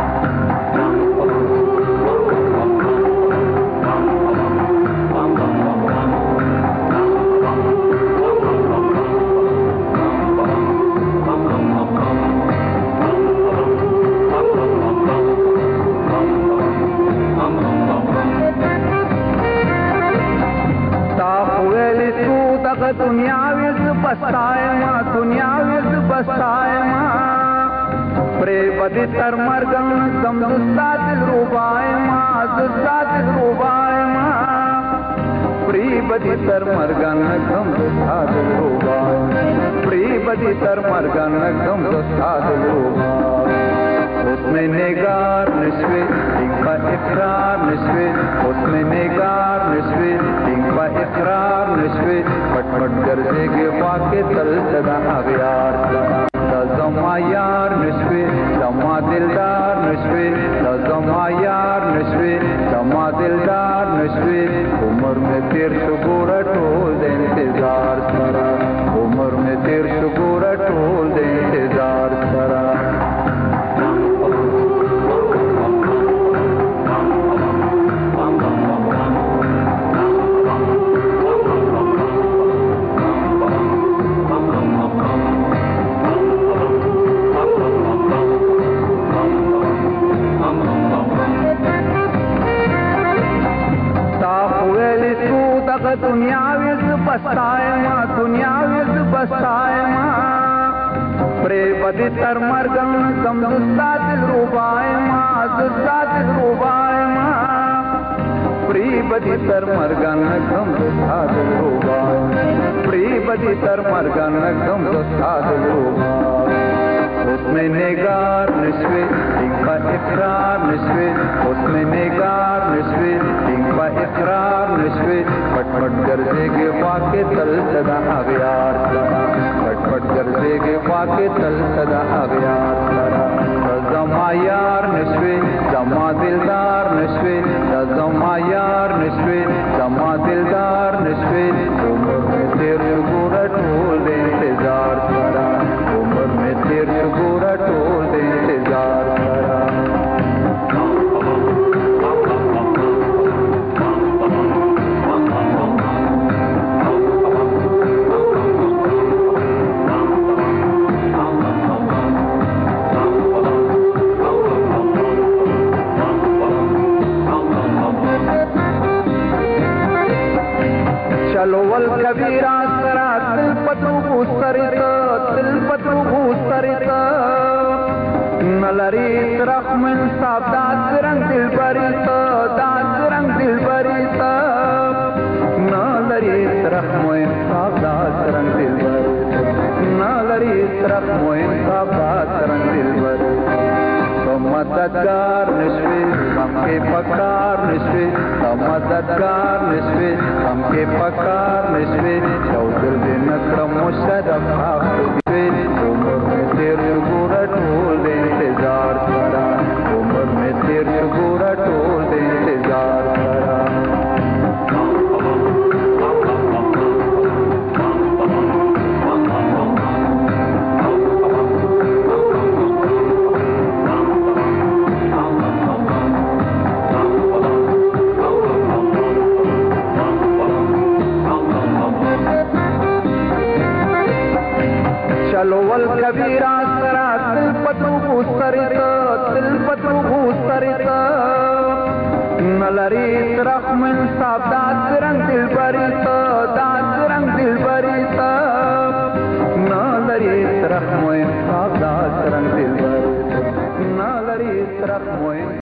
S16: दुनिया विज बसाए माँ दुनिया विज बसाए माँ प्रे बदी तर मरगन दम दुस्ता दिल रुबाए माँ दुस्ता दिल रुबाए माँ प्री बदी तर मरगन दम दुस्ता दिल रुबाए प्री बदी तर मरगन दम दुस्ता दिल रुबाए उसमें नेगार नशवे इंपा इकरार नशवे उसमें नेगार नशवे इंपा इकरार नशवे पटपट गर्जे के वाके तल सदा अगयार जमा यार नशवे जमा दिलदार नशवे जमा यार नशवे जमा दिलदार नशवे उम्र में तेर शुगुर टोल इंतजार सरा उम्र में तेर शुगुर टोल इंतजार सरा दुनिया विज बसाए माँ दुनिया विज बसाए माँ प्रे बदी तर मरगन दम दुस्ता दिल रुबाए माँ दुस्ता दिल रुबाए माँ प्री बदी तर मरगन दम दुस्ता दिल रुबाए प्री बदी तर मरगन दम दुस्ता दिल रुबाए उसमें नेगार नशवे इंपा इकरार नशवे उसमें नेगार नशवे इंपा इकरार नशवे पटपट गर्जे के वाके तल सदा अगयार सरा पटपट गर्जे के वाके तल सदा अगयार सरा जमा यार नशवे जमा दिलदार नशवे जमा यार नशवे जमा दिलदार नशवे उम्र में तेर शुगुर टोल इंतजार सरा उम्र में तेर शुगुर टोल इंतजार सरा चलो वल कबीरा सरा दिल पतू भूसरित नलरी रखमन साब दास रंग दिल बरित नलरी रखमन साब दास रंग दिल बरित नलरी रखमन साब दास रंग दिल बरित मददगार निश्वे हमके पकार निश्वे मददगार निश्वे हमके पकार निश्वे चौधर दिन क्रम मुशरफ हाफिज़ उम्र में तेरे बुरा टोल दे इंतजार करा उम्र में तेरे बुरा टोल दे इंतजार करा चलो वल कबीरा सरा तिलपतु भूस्तरित नलरी रखमन साब दास रंग दिल बरित नलरी रखमन साब दास रंग दिल बरित नलरी रखमन